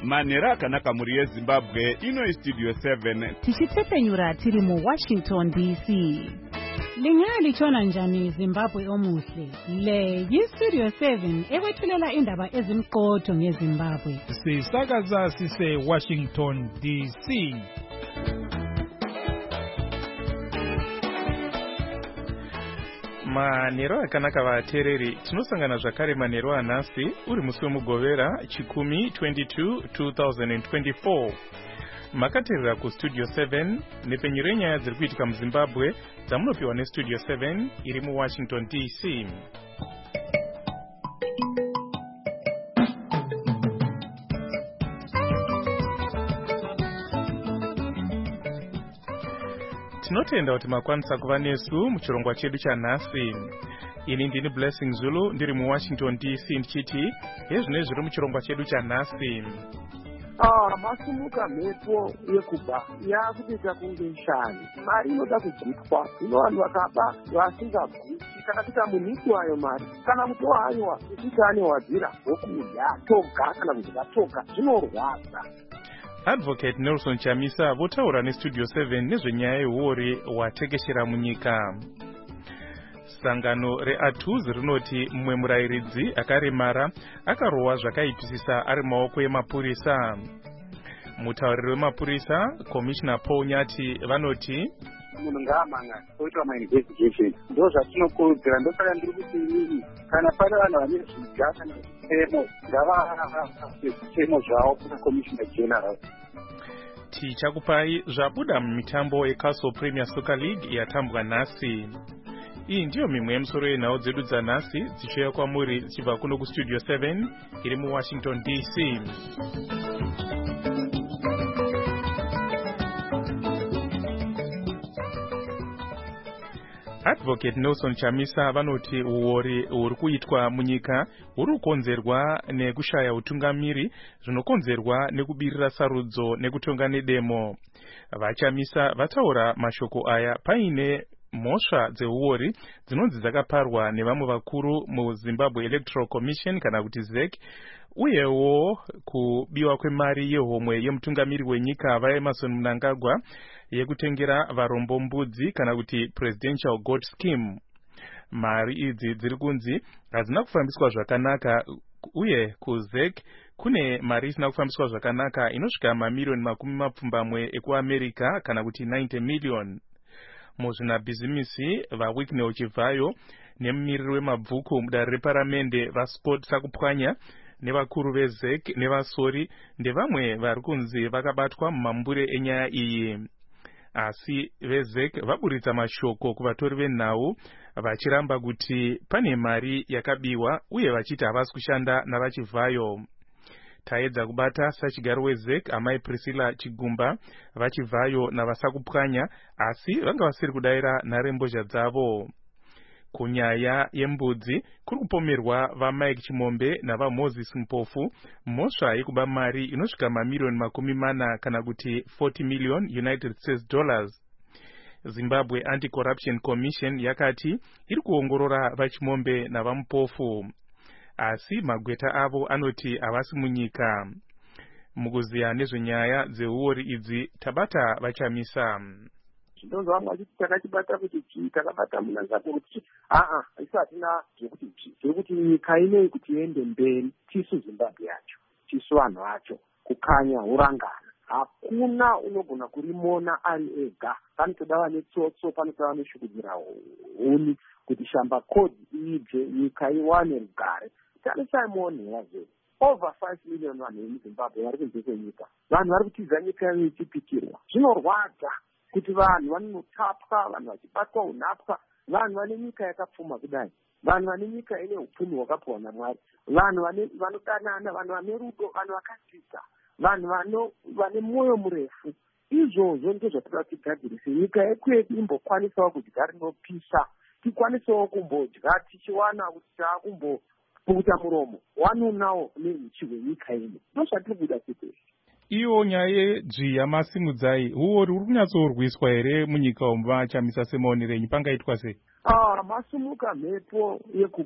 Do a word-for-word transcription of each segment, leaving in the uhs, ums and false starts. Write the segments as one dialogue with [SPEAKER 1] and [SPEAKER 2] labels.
[SPEAKER 1] manhero akanaka mhuri yezimbabwe. Ino studio seven
[SPEAKER 2] tichitepenyura tiri mu Washington D C. Lingaya lichona njani Zimbabwe omuhle? Le yi-Studio seven ekwethulela indaba ezimqotho ngeZimbabwe.
[SPEAKER 3] Sisakaza sise Washington D C. Manhero akanaka vateereri, tinosangana zvakare manhero anhasi uri musi wemugovera chikumi twenty-two two thousand twenty-four. Makateerera kustudio seven nepenyero yenyaya dziri kuitika muZimbabwe dzamunopiwa nestudio seven iri muWashington D C. Tinotenda kuti makwanisa kuva nesu muchirongwa chedu chanhasi. Ini ndini Blessing Zulu ndiri muWashington D C ndichiti hezvino zviri muchirongwa chedu chanhasi.
[SPEAKER 4] Ah, masumuka mhepo yekuba yakuita kunge shani. Mari inoda kugutwa. Ino vanhu vakaba vasingaguti kana kuita muniki wayo mari. Kana mutohaiwa kuti ane wadzira wokudya toga kana kuti vatoga zvinorwadza.
[SPEAKER 3] Advocate Nelson Chamisa votaura nestudio seven nezvenyaya yehuori watekeshera munyika. Sangano reATUZ rinoti mumwe murayiridzi akaremara akarohwa zvakaipisisa ari mumaoko emapurisa. Mutauriri wemapurisa Commissioner Paul Nyati vanoti
[SPEAKER 4] munhu ngaamanga oitwa mainvestigation. Ndo zvatinokurudzira, ndosaka ndiri kuti inini kana pane vanhu vane zviga kana zvitemo ngavazvitemo zvavo kuna Commissioner General.
[SPEAKER 3] Tichakupai zvabuda mumitambo yeCastle Premier Soccer League yatambwa nhasi. Iyi ndiyo mimwe yemusoro yenhau dzedu dzanhasi dzichiuya kwamuri dzichibva kuno kustudio seven iri muWashington D C. Advocate Nelson Chamisa vanoti uori uri kuitwa munyika uri kukonzerwa nekushaya utungamiri zvinokonzerwa nekubirira sarudzo nekutonga nedemo. VaChamisa vataura mashoko aya paine mhosva dzeuori dzinonzi dzakaparwa nevamwe vakuru muZimbabwe Electoral Commission kana kuti Z E C, uyewo kubiwa kwemari yehomwe yemutungamiri wenyika vaEmerson Mnangagwa yekutengera varombo mbudzi kana kuti Presidential Goat Scheme. Mari idzi dziri kunzi hadzina kufambiswa zvakanaka, uye kuZ E C kune mari isina kufambiswa zvakanaka inosvika mamiliyoni makumi mapfumbamwe ekuAmerica kana kuti ninety million. Muzvinabhizimisi vaWicknell Chivhayo nemumiriri wemabvuku mudare reparamende vaScott Sakupwanya nevakuru veZ E C nevasori ndevamwe vari kunzi vakabatwa mumambure enyaya iyi. Asi veZ E C vaburitsa mashoko kuvatori venhau vachiramba kuti pane mari yakabiwa uye vachiti havasi kushanda navaChivhayo. Taedza kubata sachigaro weZ E C amai Priscilla Chigumba vaChivhayo navasakupwanya, asi vanga vasiri kudaira nharembozha dzavo. Kunyaya yembudzi kuri kupomerwa vaMike Chimombe navaMoses Mpofu mhosva yekuba mari inosvika mamiliyoni makumi mana kana kuti forty million United States dollars. Zimbabwe Anti-Corruption Commission yakati iri kuongorora vaChimombe navaMpofu, asi magweta avo anoti havasi munyika. Mukuziya nezvenyaya dzeuori idzi tabata vaChamisa.
[SPEAKER 4] Ndonzo vamwe vachiti takachibata kuti chii, takabata Mnangagwa kuti aa isi hatina zvekuti chii, tiri kuti nyika inei kuti iende mberi, tisu Zimbabwe yacho, tisu vanhu vacho, kukanya hurangana. Hakuna unogona kurimona ari ega. Panotoda vane tsotso, panotoda vanoshukudzira huni kuti shamba kodhi iibve, nyika iwane rugare. Tani Simon yazve over five million vanhu vemuZimbabwe vari kunze kwenyika. Vanhu vari kutiza nyika yavo ichipikirwa. Zvinorwadza kuti vanhu vanotapwa, vanhu vachibatwa unapwa, vanhu vane nyika yakapfuma kudai, vanhu vane nyika ine upfumi hwakapiwa naMwari, vanhu vanodanana, vanhu vane rudo, vanhu vakadzidza, vanhu vane mwoyo murefu. Izvozvo ndizvo zvatinoda kuti tigadzirise nyika yekwedu imbokwanisawo kudya rinopisa, tikwanisewo kumbodya tichiwana kuti taakumbopukuta muromo wanunawo neruchi rwenyika ino. Ndozvatiri kuda kuti
[SPEAKER 3] iyo nyaya yedzvi yamasimudzai huori uri kunyatsorwiswa here munyika umu vaChamisa semaonero enyu pangaitwa sei?
[SPEAKER 4] Ah, masumuka mhepo yekuba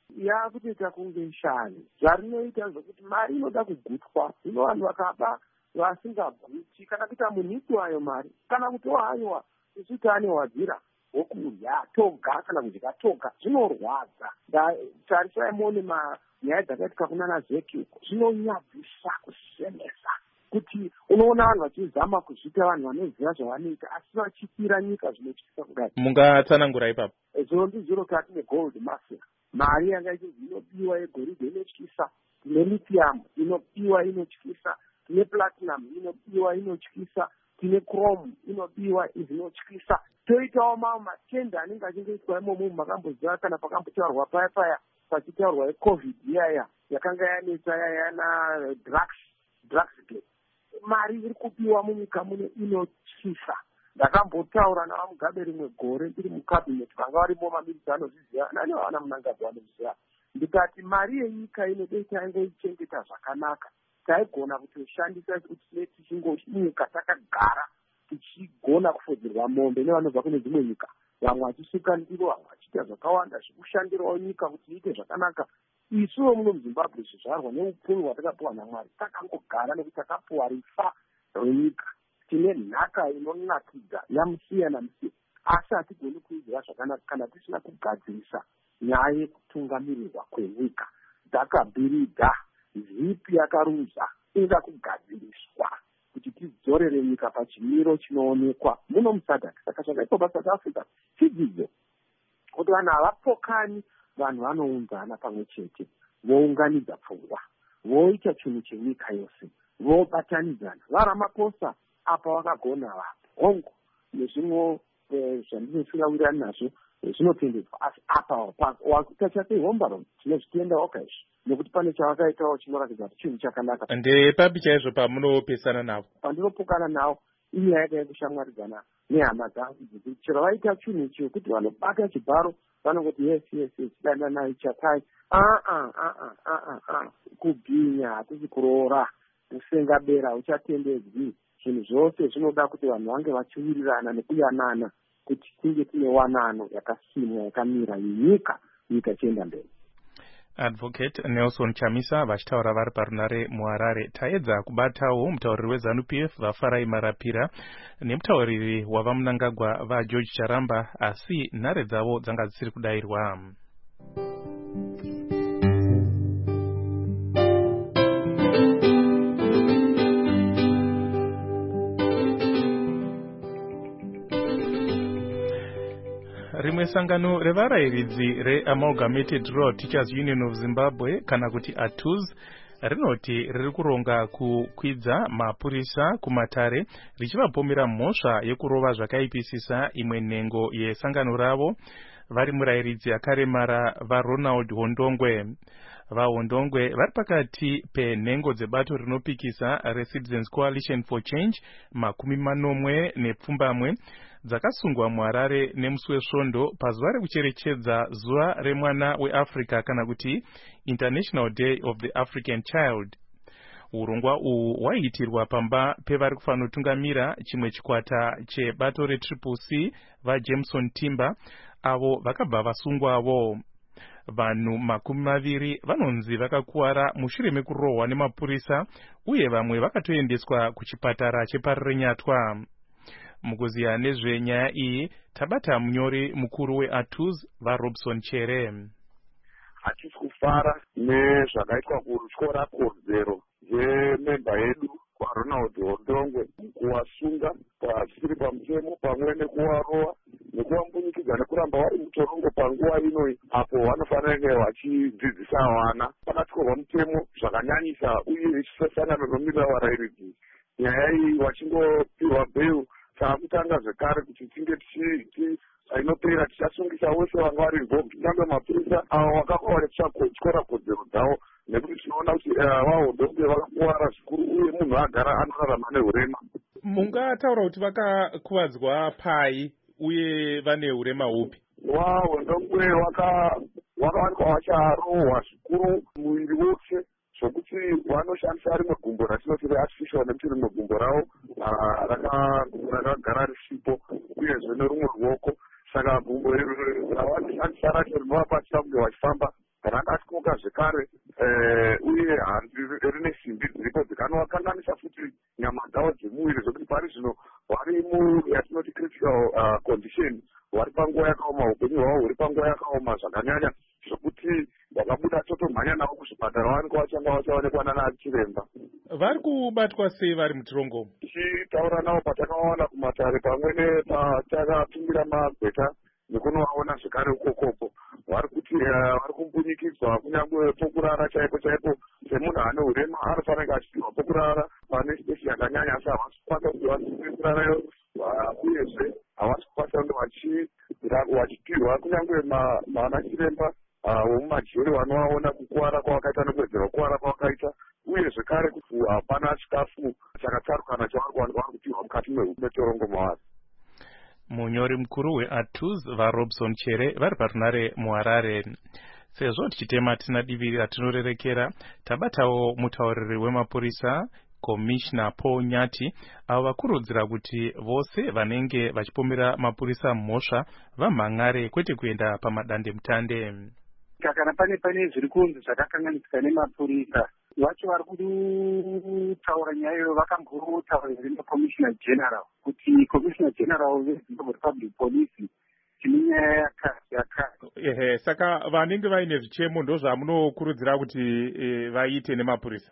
[SPEAKER 4] yakutoita kunge shani. Zvarinoita zvokuti mari inoda kugutwa. Zvino vanhu vakaba vasingaguti kana kuita munhiki wayo mari kana kutohanywa isu taanewadzira wokurya toga kana kudya toga zvinorwadza. Tarisai muone nyaya dzakaitika kunana zeki uko zvinonyadzisa kusemesa kuti unoona vanhu vachizama kuzvita vanhu vanoziva zvavanoita asi vachipira nyika zvinotyisa kudai.
[SPEAKER 3] Mungatsanangura ipapo?
[SPEAKER 4] Zvino ndizviro tati negold mafia. Mari yanga ichizi inobiwa yegoridhe inotyisa, tine lithium inobiwa inotyisa, tine platinum inobiwa inotyisa, tine chrome inobiwa zvinotyisa. Toitawo mamwe matenda anenge achingoitwa imomo makamboziva kana pakambotaurwa paya paya pachitaurwa yecovid iyaya yakanga yanetsa yana drugs drugs. Mari iri kupiwa munyika muno inotyisa. Ndakambotaura navamugabe rimwe gore ndiri mukabineti vanga varimo maminitsi anozviziva nani vana munangagwa vanozviziva ndikati mari yenyika inodei taingoichengeta zvakanaka taigona kutoshandisa kuti tinee tichingonyika takagara tichigona kufodzerwa mombe nevanobva kune dzimwe nyika vamwe vachisuka ndiro vamwe vachiita zvakawanda zvekushandirawo nyika kuti iite zvakanaka. Isuwo muno muzimbabwe zvizvarwa neupfumi hwatakapiwa naMwari takangogara nekuti takapiwa rifa renyika. Tine nhaka inonakidza yamusiya namusiya asi hatigoni kuiziva zvakanaka kana tisina kugadzirisa nyaya yekutungamirirwa kwenyika. Dzakabhiridha zipi yakarudza inoda kugadziriswa kuti tidzorere nyika pachimiro chinoonekwa muno musadhaki. Saka zvakaitwa paSouth Africa chidzidzo kuti vanhu havapokani, vanhu vanounzana pamwe chete vounganidza pfungwa voita chinhu chenyika yose vobatanidzana. vaRamaphosa apa vakagona vapo hongu nezvimwe zvandinosingawirani nazvo zvinotendedzwa asi apa wakuita sei hombaro tinozvitenda wakaizvi nekuti pane chavakaitawo chinoratidza kuti chinhu chakanaka.
[SPEAKER 3] Ndepapi chaizvo pamunopesana navo?
[SPEAKER 4] Pandinopokana navo inyaya yadai kushamwaridzana nehama dzangu dzekuti chero vaita chinhu chekuti vanobata chibharo vanongoti yes yes yes dandanai chakai aa kubhinya hatisi kuroora kusenga bera uchatendedzwi. Zvinhu zvose zvinoda kuti vanhu vange vachiwirirana nekuyanana kuti tinge tine wanano yakasimwa yakamira yenyika nyika ichienda mberi.
[SPEAKER 3] Advocate Nelson Chamisa vachitaura vari parunare muHarare. Taedza kubatawo mutauriri weZANU P F vaFarai Marapira nemutauriri wavaMunangagwa vaGeorge Charamba asi nhare dzavo dzanga dzisiri kudayirwa. Rimwe sangano revarayiridzi reAmalgamated Rural Teachers Union of Zimbabwe kana kuti A T U Z rinoti riri kuronga kukwidza mapurisa kumatare richivapomera mhosva yekurova zvakaipisisa imwe nhengo yesangano ravo vari murayiridzi akaremara vaRonald Hondongwe. VaHondongwe vari pakati penhengo dzebato rinopikisa reCitizens Coalition for Change makumi manomwe nepfumbamwe dzakasungwa muHarare nemusi wesvondo pazuva rekucherechedza zuva remwana weAfrica kana kuti International Day of the African Child. Urongwa uhu hwaiitirwa pamba pevari kufanotungamira chimwe chikwata chebato reTriple C vaJameson Timber avo vakabva vasungwavo. Vanhu makumi maviri vanonzi vakakuwara mushure mekurohwa nemapurisa uye vamwe vakatoendeswa kuchipatara cheParirenyatwa. Mukuziya nezvenyaya iyi tabata munyori mukuru weA T U Z vaRobson Chere.
[SPEAKER 5] Hatisi kufara nezvakaitwa kutyora kodzero yememba yedu kwaRonald Hondongwe kuwasunga pasiri pamutemo pamwe nekuwarova nekuwambunyikidza nekuramba vari mutorongo panguva ino apo vanofanira vachidzidzisa vana pakatyorwa mutemo zvakanyanyisa uye vachisasangana nomirira varayiridzi. Nyaya iyi vachingopirwa bheil taakutanga zvekare kuti tinge inopera tichasungisa wese vanga vari involved nyangwe mapurisa avo vakakwanicha kutyora kodzero dzavo nekuti tinoona kuti vaHondongwe vakakuwara zvikuru uye munhu agara anorarama neurema.
[SPEAKER 3] Mungataura kuti vakakuvadzwa pai uye vane urema hupi?
[SPEAKER 5] VaHondongwe vakawanikwa vacharohwa zvikuru muviri wose zvokuti vanoshandisa rimwe gumbo ratinoti reartificial nekuti rimwe gumbo ravo rakagara risipo uyezve nerumwe ruoko. Saka gumbo ravanoshandisa racho rinovabatsira kunge vachifamba rakatyoka zvekare uye hanzi rine simbi dziripo dzikanovakanganisa futi nyama dzavo dzemuviri zvokuti pari zvino vari muyatinoti critical condition, vari panguva yakaoma, upenyu hwavo huri panguva yakaoma zvakanyanya zvokuti vakabuda totomhanya navo kuzvipatara vanenge vachanga vachaonekwa nana chiremba.
[SPEAKER 3] Vari kubatwa sei vari mutorongo?
[SPEAKER 5] Tichitaura navo patakaona kumatare pamwe nepatakapingira magweta nekunovaona zvekare ukokoko, vari kuti vari kumbunyikidzwa kunyange pokurara chaipo chaipo semunhu ane urema anofanira achipiwa pokurara pane siteshi yakanyanya, asi havasi kukwanisa kuti vachikurarayo, uyezve havasi kukwanisa kunge vachitirwa kunyange mana chiremba vomumajeri vanovaona kukuwara kwavakaita nekuwedzera kukuwara kwavakaita, uye zvekare kuti hapana chikafu chakatsarukana chavari kuwanikwa vari kutirwa mukati metorongo mavari.
[SPEAKER 3] Munyori mukuru weATUZ vaRobson Chere vari parunare muHarare. Sezvo tichitema tina divi ratinorerekera, tabatawo mutauriri wemapurisa Commissioner Paul Nyati avo vakurudzira kuti vose vanenge vachipomera mapurisa mhosva vamhangare kwete kuenda pamadande mutande.
[SPEAKER 4] Kana pane pane zviri kunzi zvakakanganisika nemapurisa vacho vari kutaura nyaya iyoyo vakambotaura neCommissioner General kuti Commissioner General weZimbabwe Public Police tine nyaya yakati.
[SPEAKER 3] Ehe, saka vanenge vaine zvichemo ndo zvamunokurudzira kuti e, vaite nemapurisa.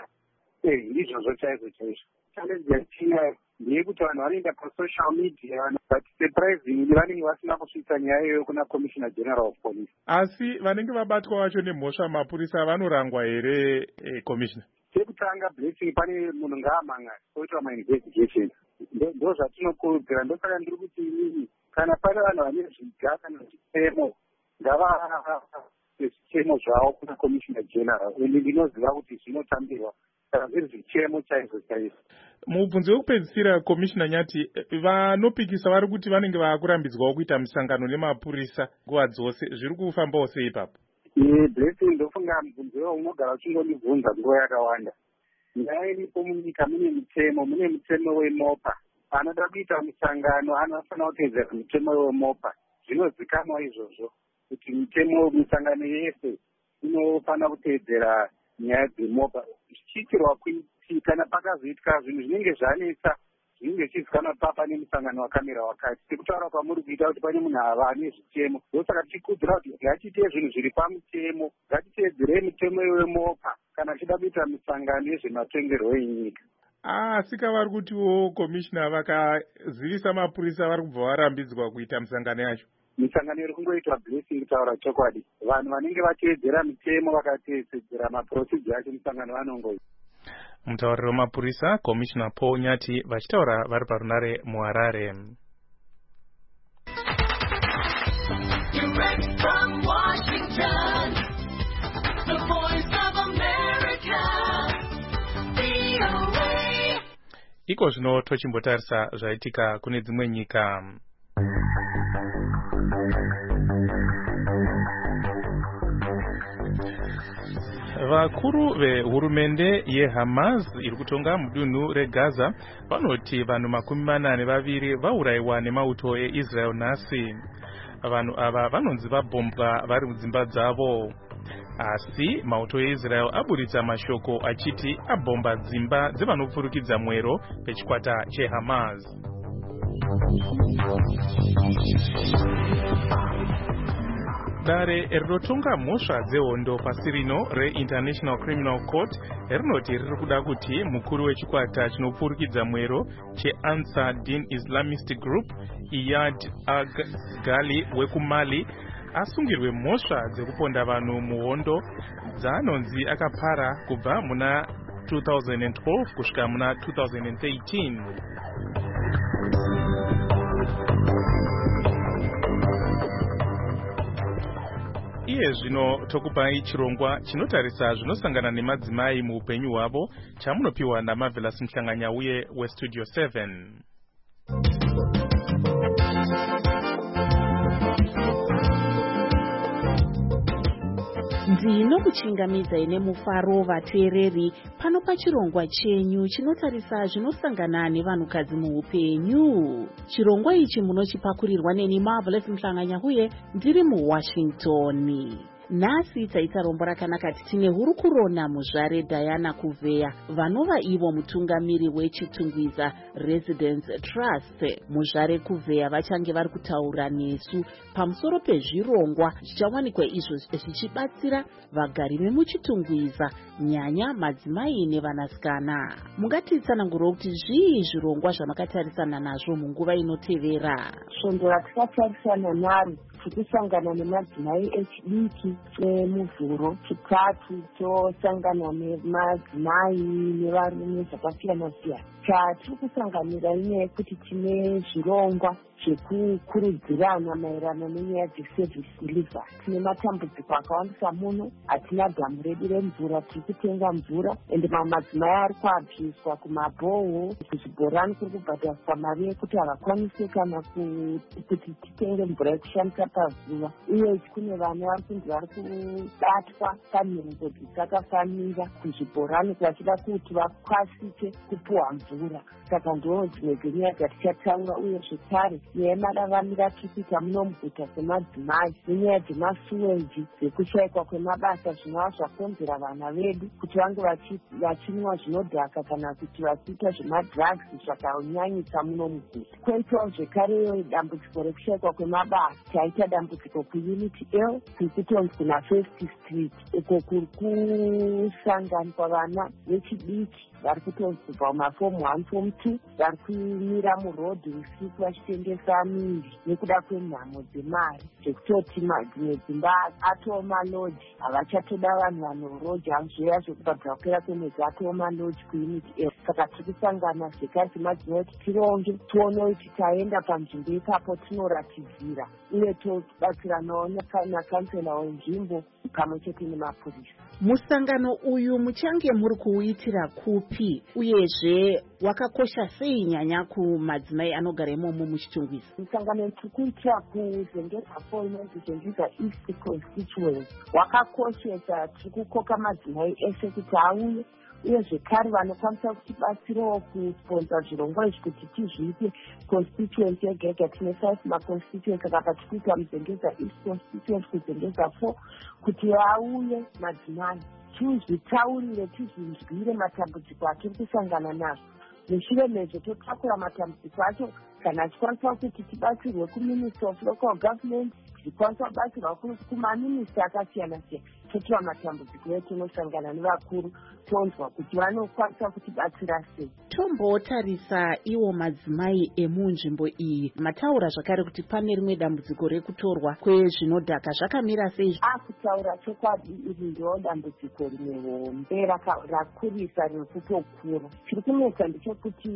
[SPEAKER 4] Eh, izvozvo chaizvo chaizvo. Challenge yatinha ndeyekuti vanhu vanoenda pasocial media but surprisingly vanenge vasina kusvitsa nyaya iyoyo kuna Commissioner General of Police.
[SPEAKER 3] Asi vanenge vabatwa vacho nemhosva mapurisa vanorangwa here e, Commissioner?
[SPEAKER 4] Chekutanga blessing pane munhu ngaamhangare oitwa ma-investigation. Ndo zvatinokurudzira, ndosaka ndiri kuti inini kana pane vanhu vane zviga kana zvichemo ngava zvichemo zvavo kuna Commissioner General, ende ndinoziva kuti zvinotambirwa kana zviri zvichemo chaizvo chaizvo.
[SPEAKER 3] Mubvunzo wekupedzisira Commissioner Nyati, vanopikisa vari kuti vanenge vakurambidzwawo kuita misangano nemapurisa nguva dzose, zviri kufambawo sei ipapo?
[SPEAKER 4] Ee, blessing ndofunga mubvunzo iwo unogara uchingondibvunza nguva yakawanda. Nyaya iripo munyika mune mitemo, mune mutemo weMopa. Anoda kuita misangano anofanira kuteedzera mutemo weMopa. Zvinozikanwa izvozvo kuti mitemo misangano yese inofanira kuteedzera nyaya dzeMopa. Zvichiitirwa kuti kana pakazoitika zvinhu zvinenge zvanetsa zvinenge zvichizikanwa papa nemusangano wakamira wakati, sekutaura kwamuri kuita kuti pane munhu ava ane zvitemo. Ndosaka tichikurudzira kuti ngatiite zvinhu zviri pamutemo, ngatiteedzere mitemo weMopa kana tichida kuita misangano yezvematongerwo enyika.
[SPEAKER 3] Ah, sika vari kutiwo Commissioner vakazivisa mapurisa vari kubva varambidzwa kuita misangano yacho.
[SPEAKER 4] Misangano iri kungoitwa blessing kutaura chokwadi. Vanhu vanenge vateedzera mitemo vakateedzera maprocedure acho misangano vanongoita.
[SPEAKER 3] Mutauriri wemapurisa Commissioner Paul Nyati vachitaura vari parunare muHarare.
[SPEAKER 6] Direct from Washington, the voice of America, V O A.
[SPEAKER 3] Iko zvino tochimbotarisa zvaitika kune dzimwe nyika. Vakuru vehurumende yeHamas iri kutonga mudunhu reGaza vanoti vanhu makumi mana nevaviri vaurayiwa nemauto eIsrael nhasi. Vanhu ava vanonzi vabhombwa vari mudzimba dzavo. Asi mauto eIsrael aburitsa mashoko achiti abhomba dzimba dzevanopfurukidza mwero pechikwata cheHamas. Dare rinotonga mhosva dzehondo pasi rino reInternational Criminal Court rinoti riri kuda kuti mukuru wechikwata chinopfurukidza mwero cheAnsar Din Islamist Group Iyad Ghali wekumali asungirwe mhosva dzekuponda vanhu muhondo dzaanonzi akapara kubva muna two thousand twelve kusvika muna two thousand thirteen. Iye zvino tokupai chirongwa chinotarisa zvinosangana nemadzimai muupenyu hwavo chamunopiwa naMarvelous Mhlanganya uye weStudio seven.
[SPEAKER 7] ndinokuchingamidzai nemufaro vateereri pano pachirongwa chenyu chinotarisa zvinosangana nevanhukadzi muupenyu. Chirongwa ichi munochipakurirwa neni Marvelous Mhlanganya uye ndiri muWashington. Nhasi taita rombo rakanaka tine Hurukurona Muzvare Diana Kuveya vanova ivo mutungamiri wechitungwiza Residence Trust. Muzvare Kuveya vachange vari kutaura nesu pamusoro pezvirongwa zvichawanikwa izvo zvichibatsira vagari vemuchitungwiza nyanya madzimai nevanasikana. Mungatitsanangura kuti zvii zvirongwa zvamakatarisana nazvo munguva inotevera?
[SPEAKER 8] Svondo ratakatarisana naro tikusangana nemadzimai echidiki emuvhuro. Chitatu tosangana nemadzimai nevarume zvakasiyana siyana. Chatiri kusanganira inyaya yekuti tine zvirongwa zvekukurudzirana maererano nenyaya dzeservice delivery. Tine matambudziko akawandisa muno, hatina dhamu redu remvura, tiri kutenga mvura ende mamwe madzimai ari kuabviswa kumabhoho, kuzvibhorani kuri kubhadhariswa mari yekuti havakwanisi kana kuti titenge mvura yekushandisa pazuva. Uye kune vana vari kunzi vari kubatwa panhengo dzisikafanira kuzvibhorani vachida kuti vakwasike kupuhwa mvura. Saka ndo dzimwe dzenyaya dzatichatanga. Uye zvekare nyaya yemararamiro atiri kuita muno muguta semadzimai nenyaya dzemasuweji dzekushayikwa kwemabasa zvinova zvakonzera vana vedu kuti vange vachinwa zvinodhaka kana kuti vachiita zvemadrugs zvakanyanyisa muno muguta. Kwoitawo zvekareyo dambudziko rekushayikwa kwemabasa. Taita dambudziko kuunity L kuri kutonzi kuna First Street, uko kuri kusanganiswa vana vechidiki vari kutonzi kubva mumafomu one fomu two vari kumira murodhi usiku vachitengesa miri nekuda kwenhamo dzemari zvekutoti dzimwe dzimba atoo maloji havachatoda vanhu vanoroji hazvoya zvekubhabhira kupera kwemwedzi atoo maloji kuunity L. Saka tiri kusangana zvekare semadzimai kuti tironge tione kuti taenda panzvimbo ipapo tinoratidzira uye tobatsiranawo nakansela wenzvimbo pamwe chete nemapurisa.
[SPEAKER 7] Musangano uyu muchange muri kuuitira kupi uyezve wakakosha sei nyanya kumadzimai anogara imomo muchitungwiza?
[SPEAKER 8] Musangano tiri kuitira kuZengeza four inonzi Zengeza East Constituency wakakoshesa. Tiri kukoka madzimai ese kuti auye uye zvekare vanokwanisa kutibatsirawo kusponsa zvirongwa izvi kuti tizviite constituency yega yega. Tine five maconstituency saka tiri kuita muZengeza East Constituency kuZengeza four kuti vauye madzimai tizvitaurire tizvinzwire matambudziko atiri kusangana nazvo. Mushure mezvo totakura matambudziko acho kana achikwanisa kuti tibatsirwe kuMinister of Local Government, tichikwanisa kubatsirwa kumaminista akasiyana siyana. Totora matambudziko edu tinosangana nevakuru tonzwa kuti vanokwanisa kutibatsira sei.
[SPEAKER 7] Tombotarisa iwo madzimai emunzvimbo iyi. Mataura zvakare kuti pane rimwe dambudziko rekutorwa kwezvinodhaka, zvakamira sei?
[SPEAKER 8] Akutaura chokwadi iri ndo dambudziko rimwe hombe rakurisa riri kutokura. Chiri kunetsa ndechekuti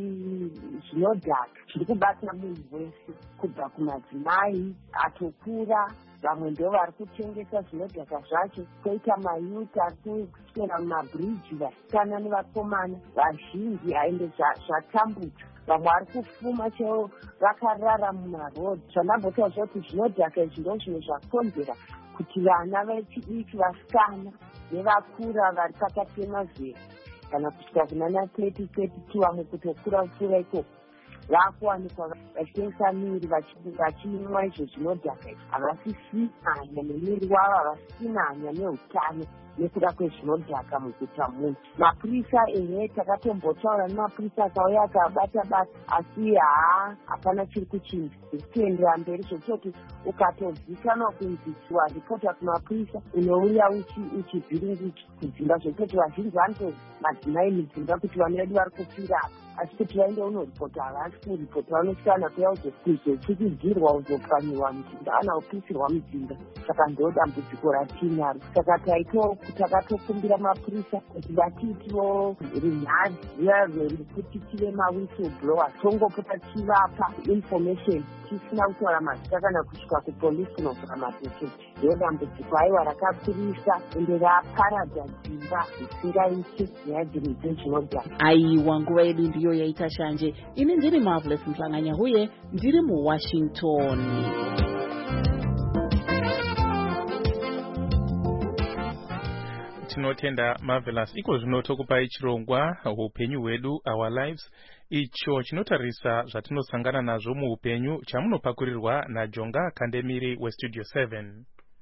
[SPEAKER 8] zvinodhaka zviri kubata munhu wese kubva kumadzimai atokura, vamwe ndo vari kutengesa zvinodhaka zvacho, koita mayuti ari kuswera mumabhiriji vasikana nevakomana vazhinji aende zvatambudza. Vamwe vari kufuma chaivo vakarara mumarodhi. Zvandambotaura zvoti zvinodhaka izvi ndo zvimwe zvakonzera kuti vana vechidiki vasikana nevakura vari pakati pemazera kana kusvika kunana thirty thirty two vamwe kutokura pfuura ikoko vakuwanikwa vachitengesa miri vachinwa izvo zvinodhaka. Havasisina hanya nemiri wavo, havasisina hanya neutano nekuda kwezvinodhaka muguta muno. Mapurisa ehe takatombotaura nemapurisa akauya akabata bata asi haa hapana chiri kuchinja. Zvichiendera mberi zvekutoti ukatozikanwa kunzi waripota kumapurisa unouya uchivhiringidzwa kudzimba zvekutoti vazhinji vanoto madzimai mudzimba kuti vana vedu vari kufira asi kuti vaende unoripota havasi kuripota, vanosiyana kuya kuzotsikidzirwa uzopwanyiwa mudzimba kana kupisirwa mudzimba. Saka ndo dambudziko ratinaro. Saka taitawo takatokumbira mapurisa kuti vatiitiwo runhare riya rwekuti tive mawhistleblower, tongopota tivapa information tisina kutaura mazita kana kusvika kupolisi kunovhura mabheketi. Ndo dambudziko aiwa rakakurisa ende raparadza dzimba zvisingaiti nyaya dzimwe zvinodhaka.
[SPEAKER 7] Aiwa, nguva yedu ndiyo yaita shanje. Ini ndiri Marvelous Mhlanganya huye ndiri muWashington.
[SPEAKER 3] Tinotenda Marvelous. Iko zvino tokupai chirongwa upenyu hwedu, Our Lives, icho chinotarisa zvatinosangana nazvo muupenyu chamunopakurirwa naJonga Kandemiri weStudio seven.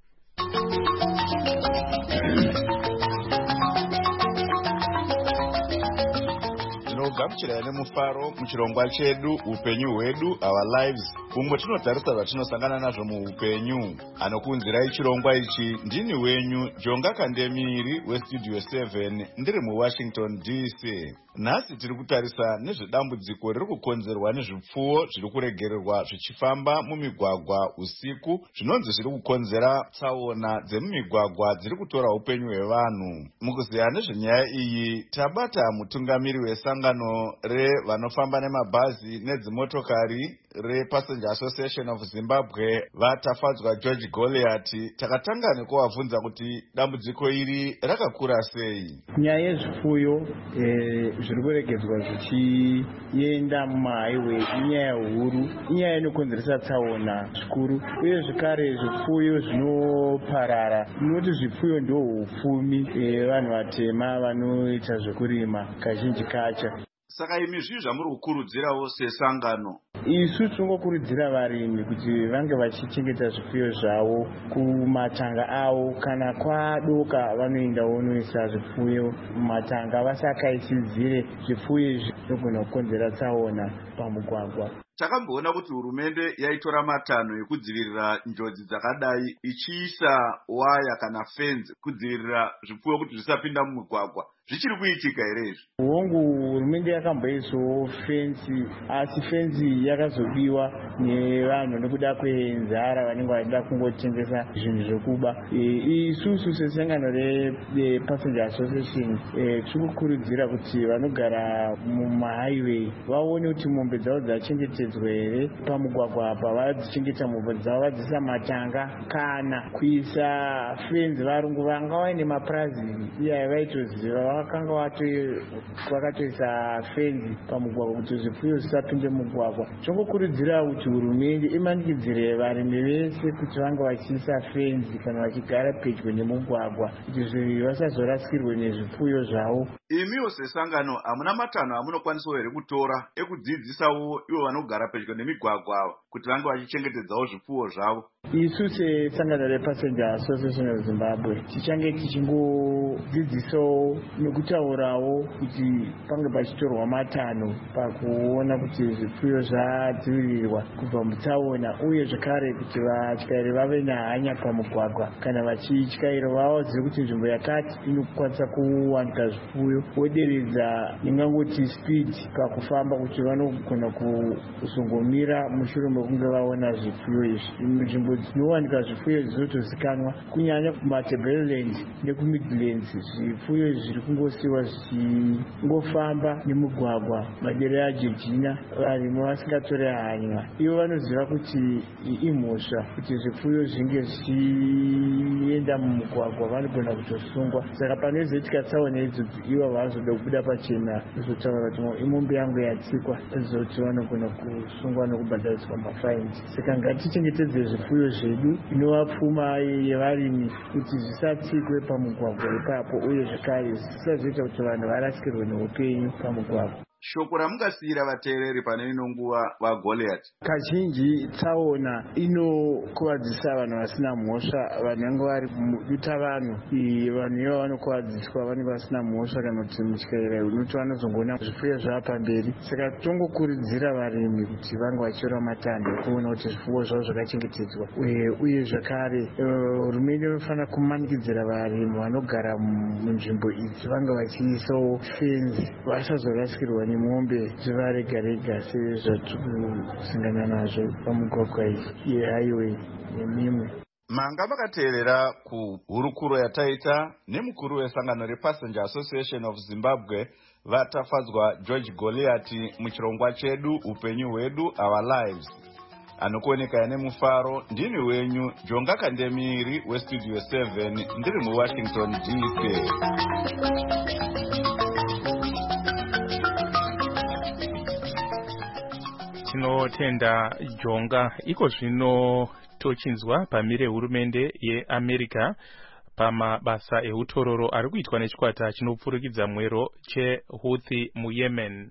[SPEAKER 1] Gamuchira nemufaro muchirongwa chedu upenyu hwedu our lives, umwe tinotarisa zvatinosangana nazvo muupenyu. Anokunzirai chirongwa ichi ndini wenyu Jonga Kandemiri westudio seven ndiri muWashington D C. Nhasi tiri kutarisa nezvedambudziko riri kukonzerwa nezvipfuwo zviri kuregererwa zvichifamba mumigwagwa usiku, zvinonzi zviri kukonzera tsaona dzemumigwagwa dziri kutora upenyu hwevanhu. Mukuziya nezvenyaya iyi tabata mutungamiri wesangano revanofamba nemabhazi nedzimotokari rePassenger Association of Zimbabwe vatafadzwa George Goliath. Takatanga nekuvabvunza kuti dambudziko iri rakakura sei.
[SPEAKER 9] Nyaya yezvipfuyo zviri kuregedzwa zvichienda mumahighway inyaya huru, inyaya inokonzeresa tsaona zvikuru, uye zvekare zvipfuyo zvinoparara. Noti zvipfuyo ndo hupfumi vanhu vatema vanoita zvekurima kazhinji kacho.
[SPEAKER 1] Saka imi zvii zvamuri kukurudzirawo sesangano?
[SPEAKER 9] Isu tinongokurudzira varimi kuti vange vachichengeta zvipfuyo zvavo kumatanga avo. Kana kwadoka vanoenda vonoisa zvipfuyo mumatanga, vasakaisidzire zvipfuyo izvi zvinogona kukonzera tsaona pamugwagwa.
[SPEAKER 1] Takamboona kuti hurumende yaitora matanho ekudzivirira njodzi dzakadai, ichiisa waya kana fence kudzivirira zvipfuyo kuti zvisapinda mumugwagwa. Zvichiri kuitika here izvi?
[SPEAKER 9] Hongu, hurumende yakamboisawo fensi, asi fensi yakazobiwa nevanhu nekuda kwenzara vanenge vachida kungotengesa zvinhu zvokuba. Isusu sesangano rePassenger Association tiri kukurudzira kuti vanogara mumahighway vaone kuti mombe dzavo dzachengetedzwa here pamugwagwa apa, vadzichengeta mombe dzavo, vadzisa matanga kana kuisa fenzi. Varungu vanga vaine mapurazi iya vaitoziva, vakanga vakatoisa fenzi pamugwagwa kuti zvipfuyo zvisapinde mugwagwa. Tinongokurudzira kuti hurumende imanikidzire varimi vese kuti vange vachiisa fenzi kana vachigara pedyo nemugwagwa kuti vasazorasikirwe nezvipfuyo zvavo.
[SPEAKER 1] Imiwo sesangano hamuna matanho amunokwanisawo here kutora ekudzidzisawo ivo vanogara pedyo nemigwagwa ava kuti vange vachichengetedzawo zvipfuyo zvavo?
[SPEAKER 9] Isu sesangano rePassenger Association of Zimbabwe tichange tichingodzidzisawo nekutaurawo kuti pange pachitorwa matanho pakuona kuti zvipfuyo zvadzivirirwa kubva mutsaona, uye zvekare kuti vatyairi vave nehanya pamugwagwa. Kana vachityaira vazive kuti nzvimbo yakati inokwanisa kuwanika zvipfuyo, voderedza ingangoti speed pakufamba kuti vanogona kuzongomira mushure mekunge vaona zvipfuyo izvi. Nzvimbo dzinowanika zvipfuyo dzinotozikanwa kunyanya kumaTebeleland nekumidlands. Zvipfuyo zviri kungosiwa zvichingofamba nemugwagwa madera aJejina, varimi vasingatore hanya. Ivo vanoziva kuti imhosva kuti zvipfuyo zvinge zvichienda mumugwagwa, vanogona kutosungwa. Saka panozoitika tsaona idzodzi, ivo vavazoda kubuda pachena kuzotaura kuti imombe yangu yatsikwa, zoti vanogona kusungwa nokubhadhariswa mafaini. Saka ngatichengetedze zvipfuyo zvedu, inova pfuma yevarimi, kuti zvisatsikwe pamugwagwa ipapo, uye zvekare zvisazoita kuti vanhu varasikirwe neupenyu pamugwagwa.
[SPEAKER 1] Shoko ramungasiyira vateereri pane ino nguva vaGoliath?
[SPEAKER 9] Kazhinji tsaona inokuvadzisa vanhu vasina mhosva, vanenge vari muduta vanhu. Vanhu ivo vanokuvadziswa vanenge vasina mhosva, kana kuti mutyaira unoti vanozongoona zvipfuyo zvava pamberi. Saka tongokurudzira varimi kuti vange vachitora matanho ekuona kuti zvipfuyo zvavo zvakachengetedzwa, uye zvakare hurumende inofanira kumanikidzira varimi vanogara munzvimbo idzi vange vachiisawo fenzi, vasazorasikirwa nemombe dzivarega rega sezvatiri kusangana nazvo pamugwagwa yehighway nemimwe.
[SPEAKER 1] Manga vakateerera kuhurukuro yataita nemukuru wesangano rePassenger Association of Zimbabwe vatafadzwa George Goliath muchirongwa chedu upenyu hwedu our lives. Anokuoneka nemufaro ndini wenyu Jonga Kandemiri westudio seven ndiri muWashington D C.
[SPEAKER 3] Tinotenda Jonga. Iko zvino tochinzwa pamire hurumende yeAmerica pamabasa eutororo ari kuitwa nechikwata chinopfurikidza mwero cheHouthi muYemen.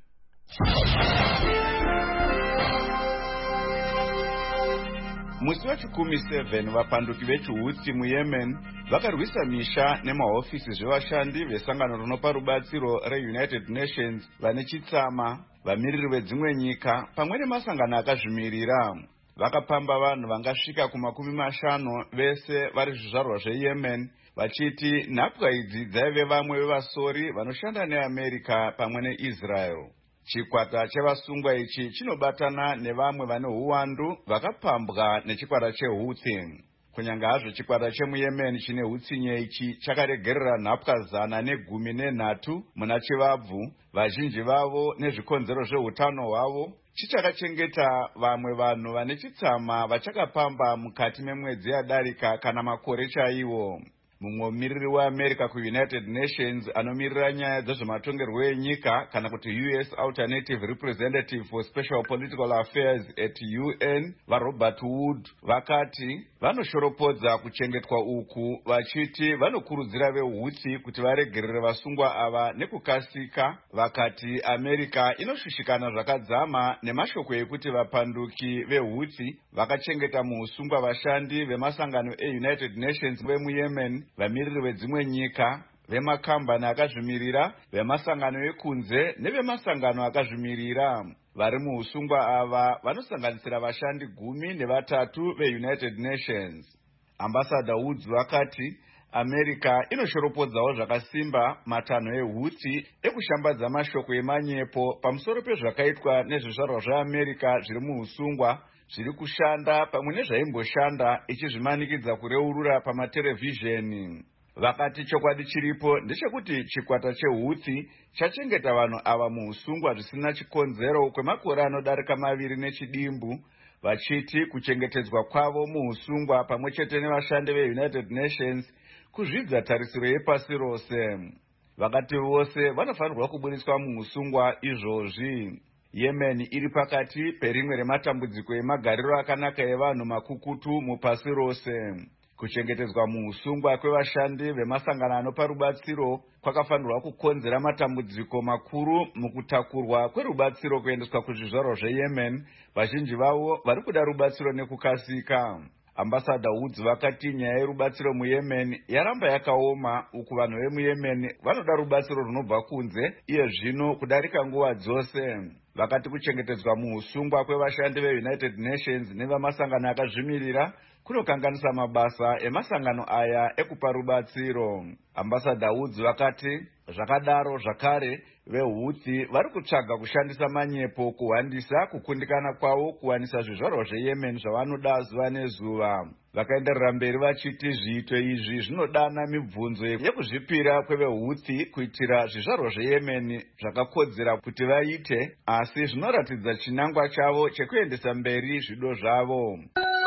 [SPEAKER 1] musi wachikumi seven vapanduki vechihutsi muyemen vakarwisa misha nemahofisi zvevashandi vesangano rinopa rubatsiro reunited nations vane chitsama, vamiriri vedzimwe nyika pamwe nemasangano akazvimirira. Vakapamba vanhu vangasvika kumakumi mashanu vese vari zvizvarwa zveyemen, vachiti nhapwa idzi dzaive vamwe vevasori vanoshanda neamerica pamwe neisrael. Chikwata chevasungwa ichi chinobatana nevamwe vane uwandu vakapambwa nechikwata chehutsi. Kunyanga hazvo chikwata chemuyemen chine hutsinye ichi chakaregerera nhapwa zana negumi nenhatu muna chivabvu, vazhinji vavo nezvikonzero zveutano hwavo, chichakachengeta vamwe vanhu vane chitsama vachakapamba mukati memwedzi yadarika kana makore chaiwo. Mumwe mumiriri weAmerica kuUnited Nations anomirira nyaya dzezvematongerwo enyika kana kuti U S Alternative Representative for Special Political Affairs at U N vaRobert Wood vakati vanoshoropodza kuchengetwa uku, vachiti vanokurudzira vehutsi kuti varegerere vasungwa ava nekukasika. Vakati America inoshushikana zvakadzama nemashoko ekuti vapanduki vehutsi vakachengeta muusungwa vashandi vemasangano eUnited Nations vemuyemen, vamiriri vedzimwe nyika, vemakambani akazvimirira, vemasangano ekunze nevemasangano akazvimirira. Vari muusungwa ava vanosanganisira vashandi gumi nevatatu veUnited Nations. Ambassador Woods vakati America inoshoropodzawo zvakasimba matanho ehutsi ekushambadza mashoko emanyepo pamusoro pezvakaitwa nezvizvarwa zveAmerica zviri muusungwa zviri kushanda pamwe nezvaimboshanda ichizvimanikidza kureurura pamaterevhizheni. Vakati chokwadi chiripo ndechekuti chikwata chehutsi chachengeta vanhu ava muusungwa zvisina chikonzero kwemakore anodarika maviri nechidimbu, vachiti kuchengetedzwa kwavo muusungwa pamwe chete nevashandi veUnited Nations kuzvidza tarisiro yepasi rose. Vakati vose vanofanirwa kubudiswa muusungwa izvozvi. Yemen iri pakati perimwe rematambudziko emagariro akanaka evanhu makukutu mupasi rose. Kuchengetedzwa muusungwa kwevashandi vemasangano anopa rubatsiro kwakafanirwa kukonzera matambudziko makuru mukutakurwa kwerubatsiro kuendeswa kuzvizvarwa zveyemen, vazhinji vavo vari kuda rubatsiro nekukasika. Ambassador Woods vakati nyaya yerubatsiro muyemen yaramba yakaoma, uku vanhu vemuyemen vanoda rubatsiro runobva kunze iye zvino kudarika nguva dzose. Vakati kuchengetedzwa muusungwa kwevashandi veUnited Nations nevamasangano akazvimirira kunokanganisa mabasa emasangano aya ekupa rubatsiro. Ambassador Woods vakati zvakadaro zvakare vehutsi vari kutsvaga kushandisa manyepo kuhwandisa kukundikana kwavo kuwanisa zvizvarwa zveyemen zvavanoda zuva nezuva. Vakaenderera mberi vachiti zviito izvi zvinodana mibvunzo yekuzvipira kwevehutsi kuitira zvizvarwa zveyemen zvakakodzera kuti vaite, asi zvinoratidza chinangwa chavo chekuendesa mberi zvido zvavo.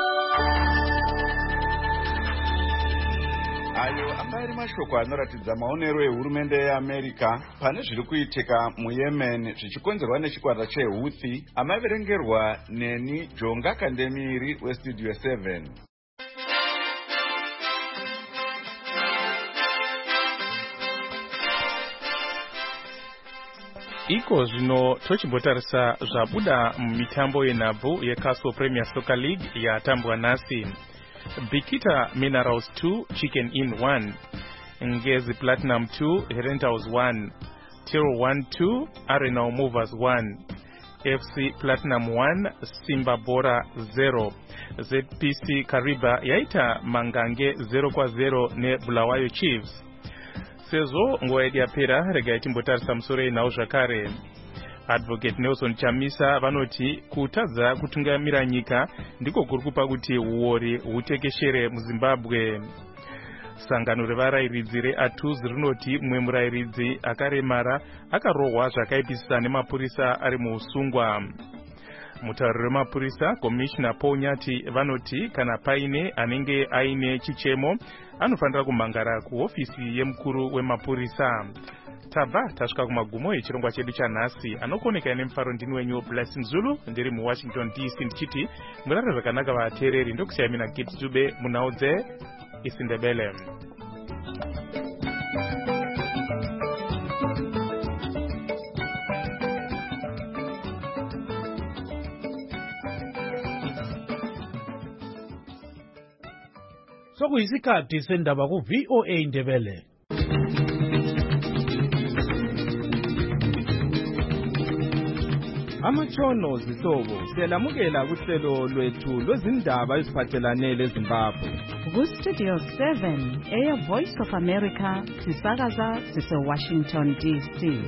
[SPEAKER 1] Ayo akari mashoko anoratidza maonero ehurumende yeAmerica pane zviri kuitika muyemen zvichikonzerwa nechikwata chehutsi, amaverengerwa neni Jonga Kandemiri weStudio seven.
[SPEAKER 3] Iko zvino tochimbotarisa zvabuda mumitambo yenhabvu yeCastle Premier Soccer League yatambwa nhasi. Bikita Minerals two, Chicken Inn one, Ngezi Platinum two, Herentals one, Tiro one two, Arenal Movers one, F C Platinum one, Simba Bora zero, Z P C Kariba yaita Mangange zero kwa zero ne Bulawayo Chiefs. Sezo nguva yedu yapera regai timbotarisa musoro yenhau zvakare. Advocate Nelson Chamisa vanoti kutadza kutungamira nyika ndiko kuri kupa kuti uori hutekeshere muZimbabwe. Sangano revarairidzi reATUZ rinoti mumwe murairidzi akaremara akarohwa zvakaipisisa nemapurisa ari muusungwa. Mutauriri wemapurisa Commissioner Paul Nyati vanoti kana paine anenge aine chichemo anofanira kumhangara kuhofisi yemukuru wemapurisa. Tabva tasvika kumagumo echirongwa chedu chanhasi. Anokoneka nemufaro ndini wenyu Blessing Zulu ndiri muWashington D C ndichiti murare zvakanaka vateereri. Ndokusiyai mina Kit Zube munhau dzeIsindebele.
[SPEAKER 10] sokuyisikhathi sendaba ku-V O A Indebele.
[SPEAKER 11] Amatshono zihlobo siyalamukela kuhlelo lwethu lwezindaba eziphathelane leZimbabwe.
[SPEAKER 2] Ku-Studio seven, Air Voice of America, sisakaza sise-Washington D C.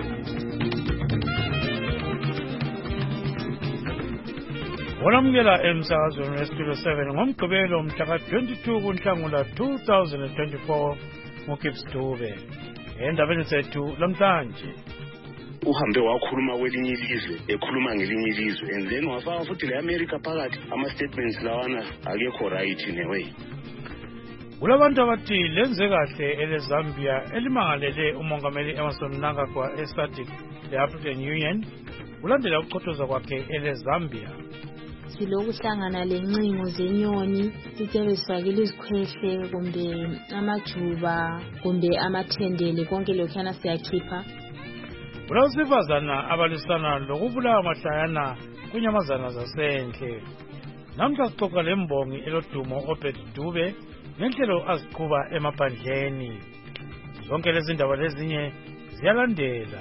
[SPEAKER 10] Olamukela emsakazweni weStudio seven ngomgqibelo mhla ka-twenty-two kuNhlangula two thousand twenty-four nguGibbs Dube. Endabeni zethu lamhlanje,
[SPEAKER 12] uhambe wakhuluma kwelinye ilizwe ekhuluma ngelinye ilizwe and then wafaka futhi le-America phakathi ama-statements lawana akekho right in a way.
[SPEAKER 10] kulabantu abathi lenze kahle eleZambia elimangalele umongameli Emmerson Mnangagwa e-SADC le-African Union kulandela ukuchothoza kwakhe eleZambia.
[SPEAKER 13] Silokuhlangana lencingo zenyoni sithe sifakile izikhwehle kumbe amajuba kumbe amathendele konke lokhana siyakhipha.
[SPEAKER 10] Kulabesifazana abalisana lokubulawa mahlayana kunyamazana zasendle. Namhla sixoxa lembongi elodumo Obed Dube ngenhlelo aziqhuba emaphandleni. Zonke lezi ndaba lezinye ziyalandela.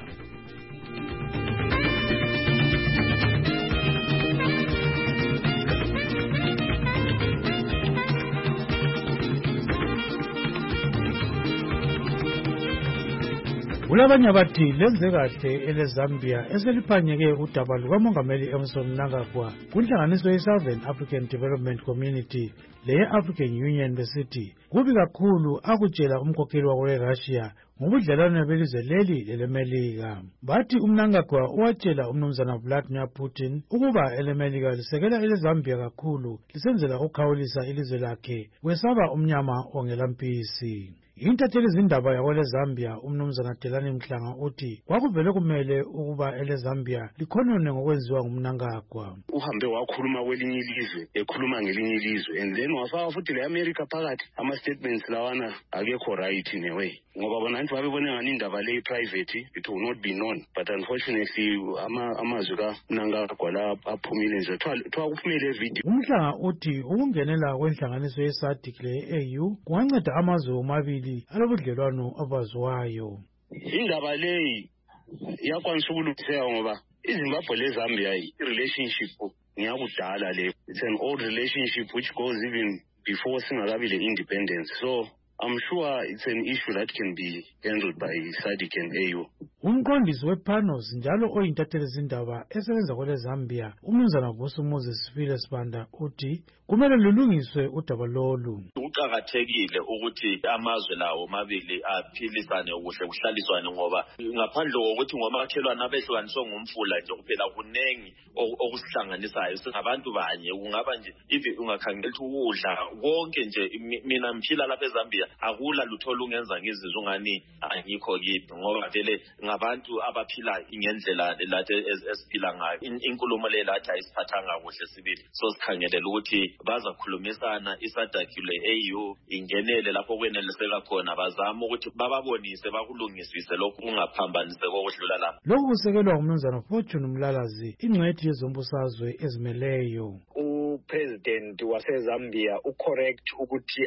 [SPEAKER 10] Kulabanye abathi lenze kahle eleZambia eseliphanyeke udaba lukamongameli Emmerson Mnangagwa kunhlanganiso ye-Southern African Development Community leye-African Union besithi kubi kakhulu akutshela umkhokheli wako-Russia ngobudlelwane belizwe leli lelemelika. Bathi uMnangagwa uwatshela umnumzana Vladimir Putin ukuba elemelika lisekela eleZambia kakhulu lisenzela ukukhawulisa ilizwe lakhe wesaba umnyama ongelampisi. Intatheli izindaba yakweleZambia umnumzana Delani Mhlanga uthi kwakuvele kumele ukuba eleZambia likhonone ngokwenziwa nguMnangagwa.
[SPEAKER 12] Uhambe wakhuluma kwelinye ilizwe ekhuluma ngelinye ilizwe and then wafaka futhi le-America phakathi ama-statements lawana akekho right in a way. Ngoba bona nje babebona ngani indaba le private it will not be known, but unfortunately ama amazwi kaMnangagwa la aphumile nje thola kuphumele evideo.
[SPEAKER 10] Umhlanga uthi ukungenela kwenhlanganiso ye-SADC le-A U kunganceda amazwe omabili alobudlelwano abaziwayo.
[SPEAKER 12] Indaba leyi iyakwanisa ukulungiseka ngoba iZimbabwe leZambia i-relationship ngiyakudala le. It's an old relationship which goes even before singakabi le-independence. So I'm sure it's an issue that can be handled by SADC and A U.
[SPEAKER 10] Umqondisi wePanos njalo oyintatheli izindaba esebenza kweleZambia umnumzana Vusi Moses Phile Sibanda uthi kumele lulungiswe udaba lolu.
[SPEAKER 14] Kuqakathekile ukuthi amazwe lawo omabili aphilisane kuhle kuhlaliswane ngoba ngaphandle kokuthi ngomakhelwane abehlukaniswe ngomfula nje kuphela kunengi okusihlanganisayo singabantu banye kungaba nje ivi ungakhangela ukudla konke nje mina mphila lapha eZambia akula lutho lungenza ngizizwe ungani angikho kipi ngoba vele ngabantu abaphila ngendlela lathi esiphila ngayo. Inkulumo le lathi ayisiphathanga kuhle sibili so sikhangelela ukuthi bazakhulumisana iSADC le-A U ingenele lapho kweneliseka khona bazama ukuthi bababonise bakulungisise lokhu kungaphambanise kokudlula lapha.
[SPEAKER 10] Lokhu kusekelwa umnumzana Fortune Mlalazi ingcwethi yezombusazwe ezimeleyo.
[SPEAKER 15] President waseZambia ucorrect ukuthi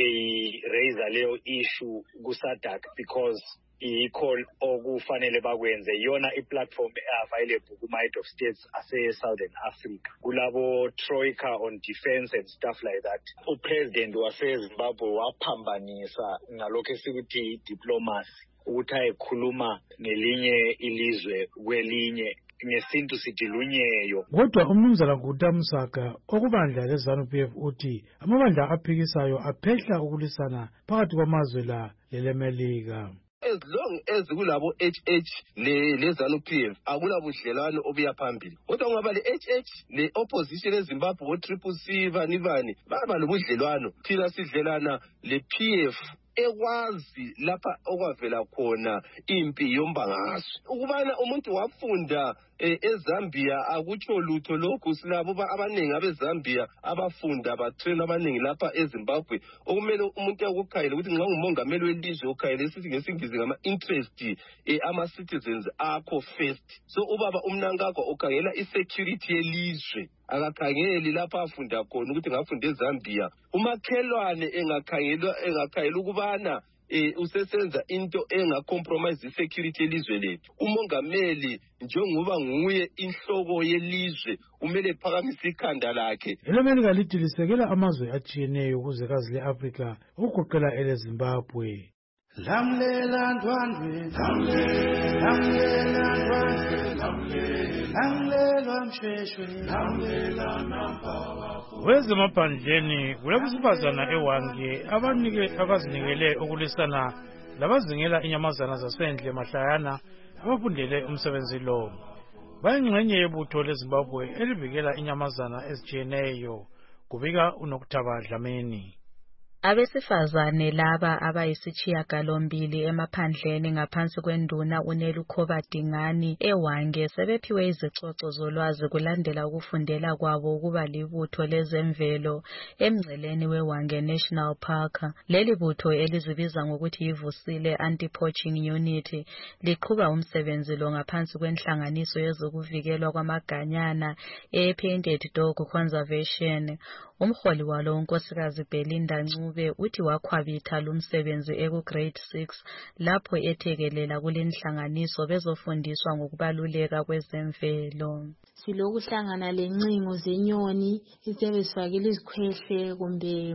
[SPEAKER 15] aye raise leyo issue kuSADC because i-call okufanele bakwenze yona i-platform available kuma-head of states ase-Southern Africa kulabo troika on defense and stuff like that. Upresident waseZimbabwe waphambanisa ngalokho esikuthi diplomacy ukuthi ayekhuluma ngelinye ilizwe kwelinye ngesintu sithi lunyeyo.
[SPEAKER 10] Kodwa umnumzana Guta Msaka okubandla leZANU P F uthi amabandla aphikisayo aphehla ukulisana phakathi kwamazwe la lelemelika.
[SPEAKER 16] As long as kulabo H H le ZANU P F akulabudlelwano obuya phambili. Kodwa ngoba le H H le opposition eZimbabwe o Triple C bani bani baba lobudlelwano thina sidlelana le P F ekwazi lapha okwavela khona impi yombangazo ukubana umuntu wafunda eh, eZambia akutsho lutho lokhu. Silabo abaningi abeZambia abafunda abatrain abaningi lapha eZimbabwe okumele umuntu akukhayele ukuthi nxa ungumongameli welizwe ukhayele isithi ngesingisi ngama interest eh, ama citizens akho first. So ubaba uMnangagwa ukhangela isecurity yelizwe akakhangeli lapha afunda khona ukuthi ngafunda eZambia. Umakhelwane engakhangelwa engakhayela ukubana eh usesenza into enga compromise isecurity yelizwe lethu. Umongameli njengoba nguye inhloko yelizwe umele phakamise ikhanda lakhe.
[SPEAKER 10] Elemelika lithi lisekela amazwe atshiyeneyo kuzwekazi le-Afrika ukugoqela eleZimbabwe.
[SPEAKER 6] Lamlela ndwandwe, lamlela ndwandwe, lamlela msheshwe, lamlela nampawa.
[SPEAKER 10] Kwezemaphandleni kulabesifazana ewange abanike abazinikele ukulwisana labazingela inyamazana zasendle mahlayana abafundele umsebenzi lo. Bayingxenye yebutho leZimbabwe elivikela inyamazana ezitshiyeneyo, kubika uNokuthaba Dlamini.
[SPEAKER 17] Abesifazane laba abayisitshiyagalombili emaphandleni ngaphansi kwenduna uNelukhoba Dingani ewange sebephiwe izicoco zolwazi kulandela ukufundela kwabo ukuba libutho lezemvelo emngceleni weWange National Park. Leli butho elizibiza ngokuthi yivusile Anti-Poaching Unit liqhuba umsebenzi lo ngaphansi kwenhlanganiso yezokuvikelwa kwamaganyana e-Painted Dog Conservation. Umholi walo unkosikazi Belinda Ncube uthi wakhwabitha lumsebenzi eku grade six lapho ethekelela kulenhlanganiso bezofundiswa ngokubaluleka kwezemvelo.
[SPEAKER 13] Silokuhlangana lencingo zenyoni isebe sifakile izikhwehle kumbe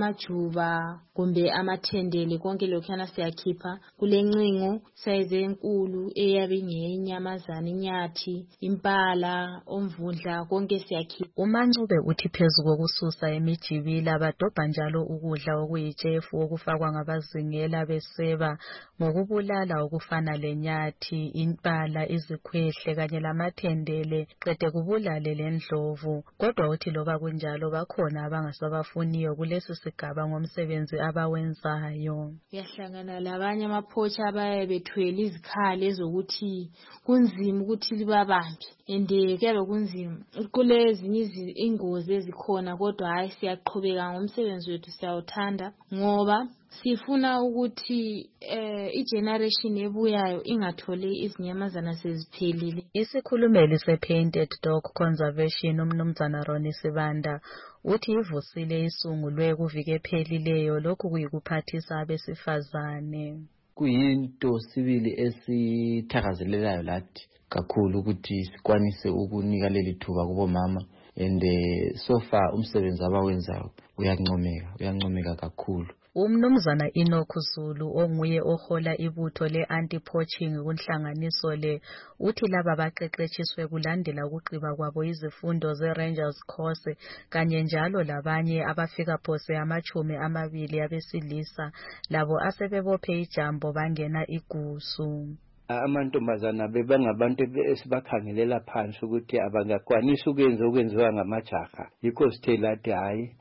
[SPEAKER 13] amajuba kumbe amathendele konke lokhana siyakhipha kule ncingo size enkulu eyabe ngenyamazana inyathi impala omvundla konke siyakhipha.
[SPEAKER 17] uMancube uthi phezulu kokususa emijibila badobha njalo ukudla okuyitshefu okufakwa ngabazingela beseba ngokubulala okufana lenyathi impala izikhwehle kanye lamathendele qede kubulale lendlovu. Kodwa uthi loba kunjalo bakhona abangasabafuniyo kulesi sigaba ngomsebenzi abawenzayo.
[SPEAKER 13] Uyahlangana labanye amaphotsha abaye bethwele izikhali ezokuthi kunzima ukuthi libabambe ende kuyabe kunzima. Kulezinye ingozi ezikhona kodwa hayi siyaqhubeka ngomsebenzi wethu siyawuthanda ngoba sifuna ukuthi eh igeneration ebuyayo ingatholi izinyamazana seziphelile.
[SPEAKER 17] Isikhulumeli se-Painted Dog Conservation uMnumzana Ronnie Sibanda uthi ivusile isungulwe kuvike phelileyo lokhu kuyikuphathisa abesifazane.
[SPEAKER 18] Kuyinto sibili esithakazelelayo lathi kakhulu ukuthi sikwanise ukunika leli thuba kubomama and so far umsebenzi abawenzayo uyancomeka uyancomeka kakhulu.
[SPEAKER 17] Umnumzana Enoch Zulu onguye ohola ibutho le-anti-poaching kunhlanganiso le uthi laba baqeqetshiswe kulandela ukuqiba kwabo izifundo ze-Rangers course kanye njalo labanye abafika phose amachumi amabili abesilisa labo asebebophe ijambo bangena igusu.
[SPEAKER 19] Amantombazana bebangabantu esibakhangelela phansi ukuthi abangakwanisa ukwenza okwenziwa ngamajaha. Yikho sithe lathi hayi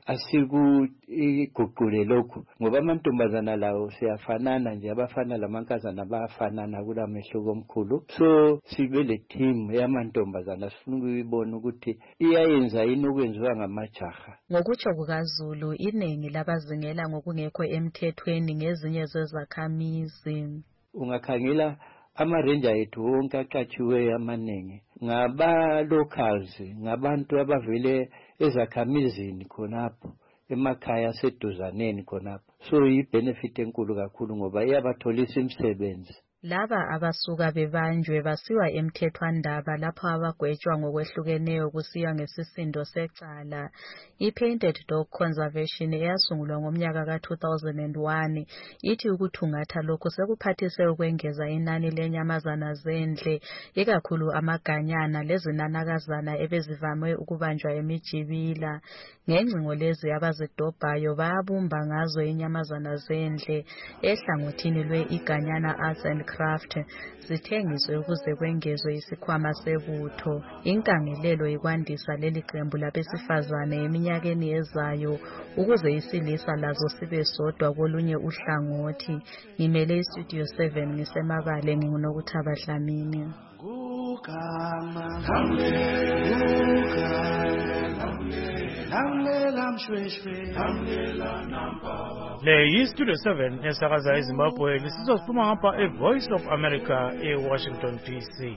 [SPEAKER 19] asikuyiguqule lokhu ngoba amantombazana lawo siyafanana nje abafana lamankazana bayafanana kula mehluko omkhulu. So sibe le team yamantombazana sifuna ukuyibona ukuthi iyayenza yini okwenziwa ngamajaha.
[SPEAKER 17] Ngokutsho kukaZulu iningi labazingela ngokungekho emthethweni ngezinye zezakhamizi.
[SPEAKER 19] Ungakhangela ama-ranger ethu wonke aqatshiweyo amaningi ngaba locals ngabantu abavele ezakhamizini khonapho emakhaya aseduzaneni khonapho. So yi-benefit enkulu kakhulu ngoba iyabatholisa imisebenzi.
[SPEAKER 17] Laba abasuka bebanjwe basiwa emthethwandaba lapho abagwetshwa ngokwehlukeneyo kusiya ngesisindo secala. I-Painted Dog Conservation eyasungulwa ngomnyaka ka two thousand one ithi ukuthungatha lokhu sekuphathise ukwengeza inani lenyamazana zendle ikakhulu amaganyana lezinanakazana ebezivame ukubanjwa emijibila. Ngengcingo lezi abazidobhayo bayabumba ngazo inyamazana zendle ehlangothini lwe-Iganyana Arts and Craft zithengiswe ukuze kwengezwe isikhwama sebutho. Inkangelelo ikwandisa leli qembu labesifazane eminyakeni ezayo ukuze isilisa lazo sibe sodwa kolunye uhlangothi. Ngimele iStudio seven ngisemabale nginguNokuthaba Dlamini.
[SPEAKER 6] ugama lamlela mshweshwe
[SPEAKER 10] le yi-studio seven esakaza ezimbabwe lisizophuma ngapha e-voice of america e-washington D C.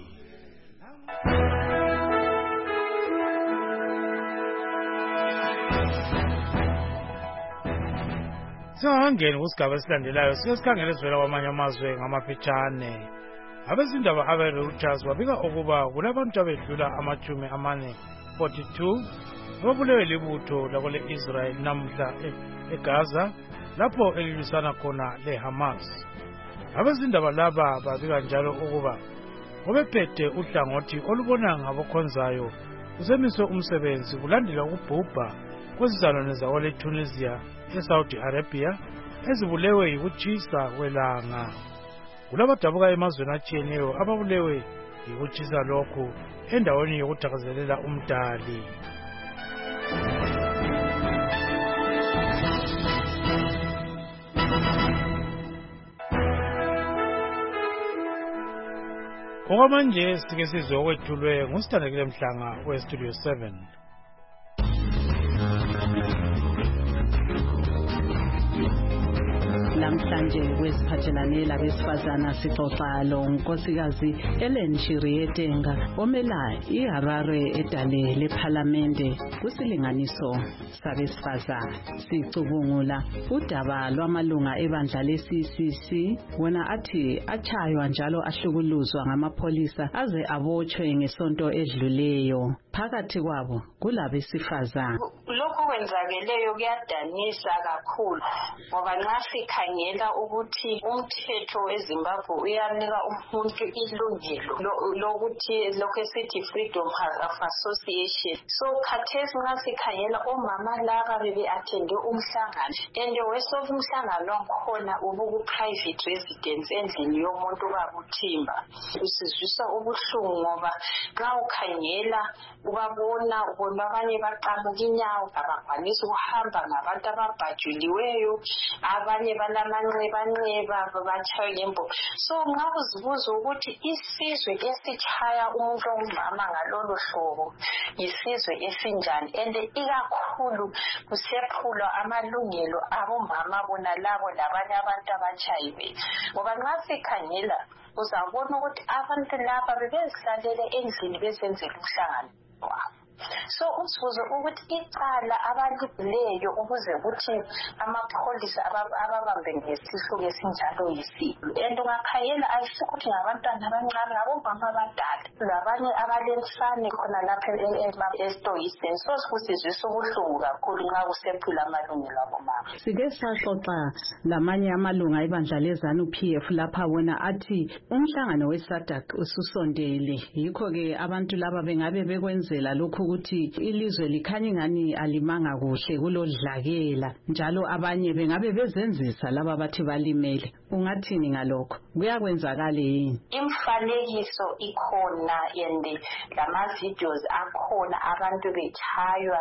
[SPEAKER 10] Singakangeni kusigaba esilandelayo sike sikhangele ezivela kwamanye amazwe ngamafitshane. Abezindaba abe-Reuters babika ukuba kulabantu abedlula amachumi amane forty-two ababulewe libutho lakole-Israel namhla eGaza lapho elilwisana khona le-Hamas. Abezindaba laba babika njalo ukuba obephethe uhlangothi olubona ngabokhonzayo kusemiswe umsebenzi kulandela ukubhubha kwezizalwane zakwele-Tunisia eSaudi Arabia ezibulewe yikutshisa kwelanga. Kulabadabuka emazweni atshiyeneyo ababulewe yikutshisa lokhu endaweni yokuthakazelela umdali. Okwamanje sike sizwe okwethulwe ngusithandekile Mhlanga we-Studio seven.
[SPEAKER 2] Namhlanje kwesiphathelane labesifazana sixoxa lo nkosikazi Ellen Shirietenga omela iHarare edale lePhalamende kusilinganiso sabesifazana. Sicubungula udaba lwamalunga ebandla le-C C C wona athi achaywa njalo ahlukuluzwa ngamapholisa aze abotshwe ngesonto edluleyo. Phakathi kwabo kulabesifazana.
[SPEAKER 20] Lokho kwenzakeleyo kuyadanisa kakhulu ngoba nxa sikhangela ukuthi umthetho weZimbabwe uyanika umuntu ilungelo lokuthi lokho esithi freedom of association. So khathesi nxa sikhangela omama laba bebe attende umhlangano and wesofu umhlangano wakhona ubuku private residence endlini yomuntu kabuthimba. Usizwisa ubuhlungu ngoba nxa ukhangela ubabona ubona abanye baqamuka inyawo abakwanisi ukuhamba ngabantu ababhajuliweyo abanye balamanxebanxeba batshaywe ngembo. So nxa uzibuza ukuthi isizwe esitshaya umuntu ongumama ngalolu hlobo isizwe esinjani and ikakhulu kusephulwa amalungelo abomama bona labo labanye abantu abatshayiweyo ngoba nxa sikhangela uzabona ukuthi abantu laba bebezihlalele endlini bezenzela umhlangano wabo. So usibuze ukuthi icala abalileyo ukuze ukuthi amapholisa ababambe ngesihluku esinjalo yisiphi. And ungakhayela ayisikuthi ngabantwana abancane ngabomama abadala labanye abalensane khona lapha estoyisini. So sikusizwisa ubuhlungu kakhulu nxa kusephula amalungelo abomama.
[SPEAKER 2] Sike saxoxa lamanye amalunga ebandla leZANU P F lapha wona athi umhlangano weSADC ususondele. Yikho-ke abantu laba bengabe bekwenzela lokhu ukuthi ilizwe likhanye ngani alimanga kuhle kulodlakela njalo abanye bengabe bezenzisa laba bathi balimele. Ungathini ngalokho? Kuyakwenzakala yini?
[SPEAKER 20] Imfanekiso ikhona and lama videos akhona abantu betshaywa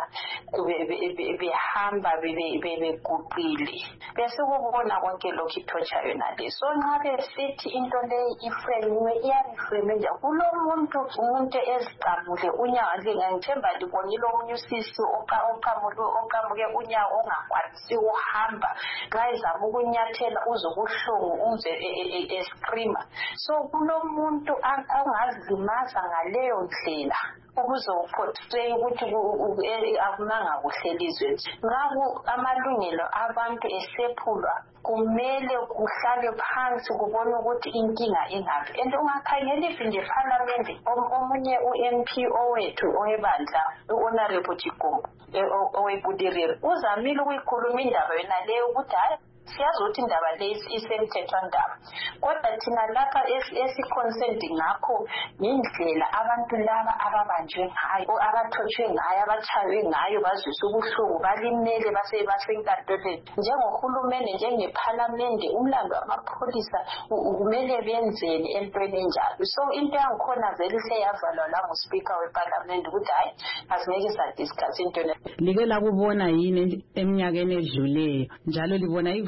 [SPEAKER 20] behamba bebeguqile bese kubona konke lokho ithotsha yona le. So nxa besithi into leyi iframe iyareframe nje kulomuntu umuntu eziqamule unyawo ngithemba libonile omunye usisi oqamuke oqamuke unyawo ongakwanisi uhamba nxa ezama ukunyathela uzobuhlungu umze escreamer. So kulomuntu angazilimaza ngaleyo ndlela ukuze uportray ukuthi akumanga kuhle elizweni. Ngaku amalungelo abantu esephulwa kumele kuhlale phansi kubona ukuthi inkinga ingaphi. And ungakhangela nje ePhalamende omunye u-M P owethu owebandla u-Honorable Chigumbu oweBudiriri uzamile ukuyikhuluma indaba yona leyo ukuthi hayi siyazi ukuthi indaba le isemthethwandaba kodwa thina lapha esi-concerned ngakho indlela abantu laba ababanjwe ngayo abathotshwe ngayo abatshaywe ngayo bazwisa ubuhlungu balimele basenkantoleni njengohulumende njengePhalamende umlando wamapholisa kumele benzeni entweni enjalo. So into yangikhona vele hle yavalwa la nguSpeaker wePhalamende ukuthi hayi asingeke sadiscuss into le.
[SPEAKER 2] Like lakubona yini eminyakeni edluleyo njalo libona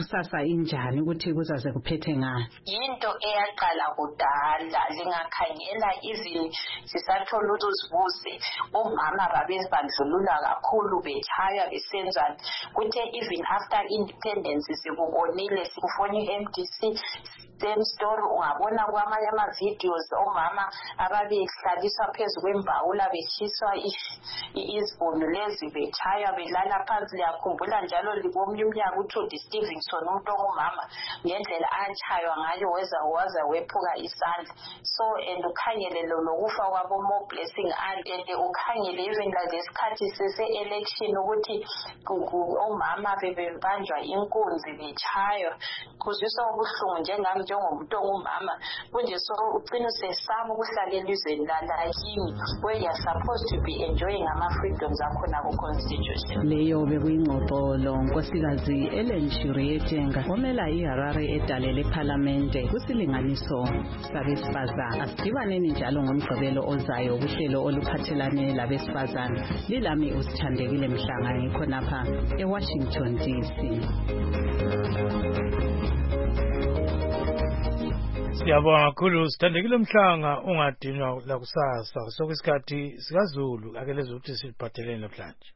[SPEAKER 2] ikusasa injani ukuthi kuzaze kuphethe ngani?
[SPEAKER 20] Yinto eyaqala kudala lingakhangela even sisathola uzibuse omama babezibandlulula kakhulu betshaya besenzana kuthe even after independence sikubonile sikufona i-M D C same story ungabona kwamanye ama videos omama ababehlaliswa phezu kwembawula beshiswa izibunu lezi betshaya belala phansi. Liyakhumbula njalo libomnye umnyaka uTrudy Stevenson umuntu ongumama ngendlela atshaywa ngayo weza waza wephuka isandla. So and ukhangele lokufa kwabo Mo Blessing and ukhangele even lesikhathi sese election ukuthi omama bebebanjwa inkunzi betshaywa kuziswa ubuhlungu njengami njengomuntu ongumama kunje so ucina sesama ukuhlala elizweni lakini where you are supposed to be enjoying ama freedoms akhona ku constitution.
[SPEAKER 2] Leyo bekuyingxoxo lo nkosikazi Ellen Shirietenga omela iHarare edalele eParliamente kusilinganiso sabesifazana. Asidibaneni njalo ngomgqibelo ozayo uhlelo oluphathelane labesifazana. Lilami usithandekile Mhlanga ngikhonapha eWashington D C.
[SPEAKER 10] Siyabonga kakhulu Sithandekile Mhlanga ungadinwa la kusasa sokwesikhathi sikaZulu akeleza ukuthi siphathelene namhlanje.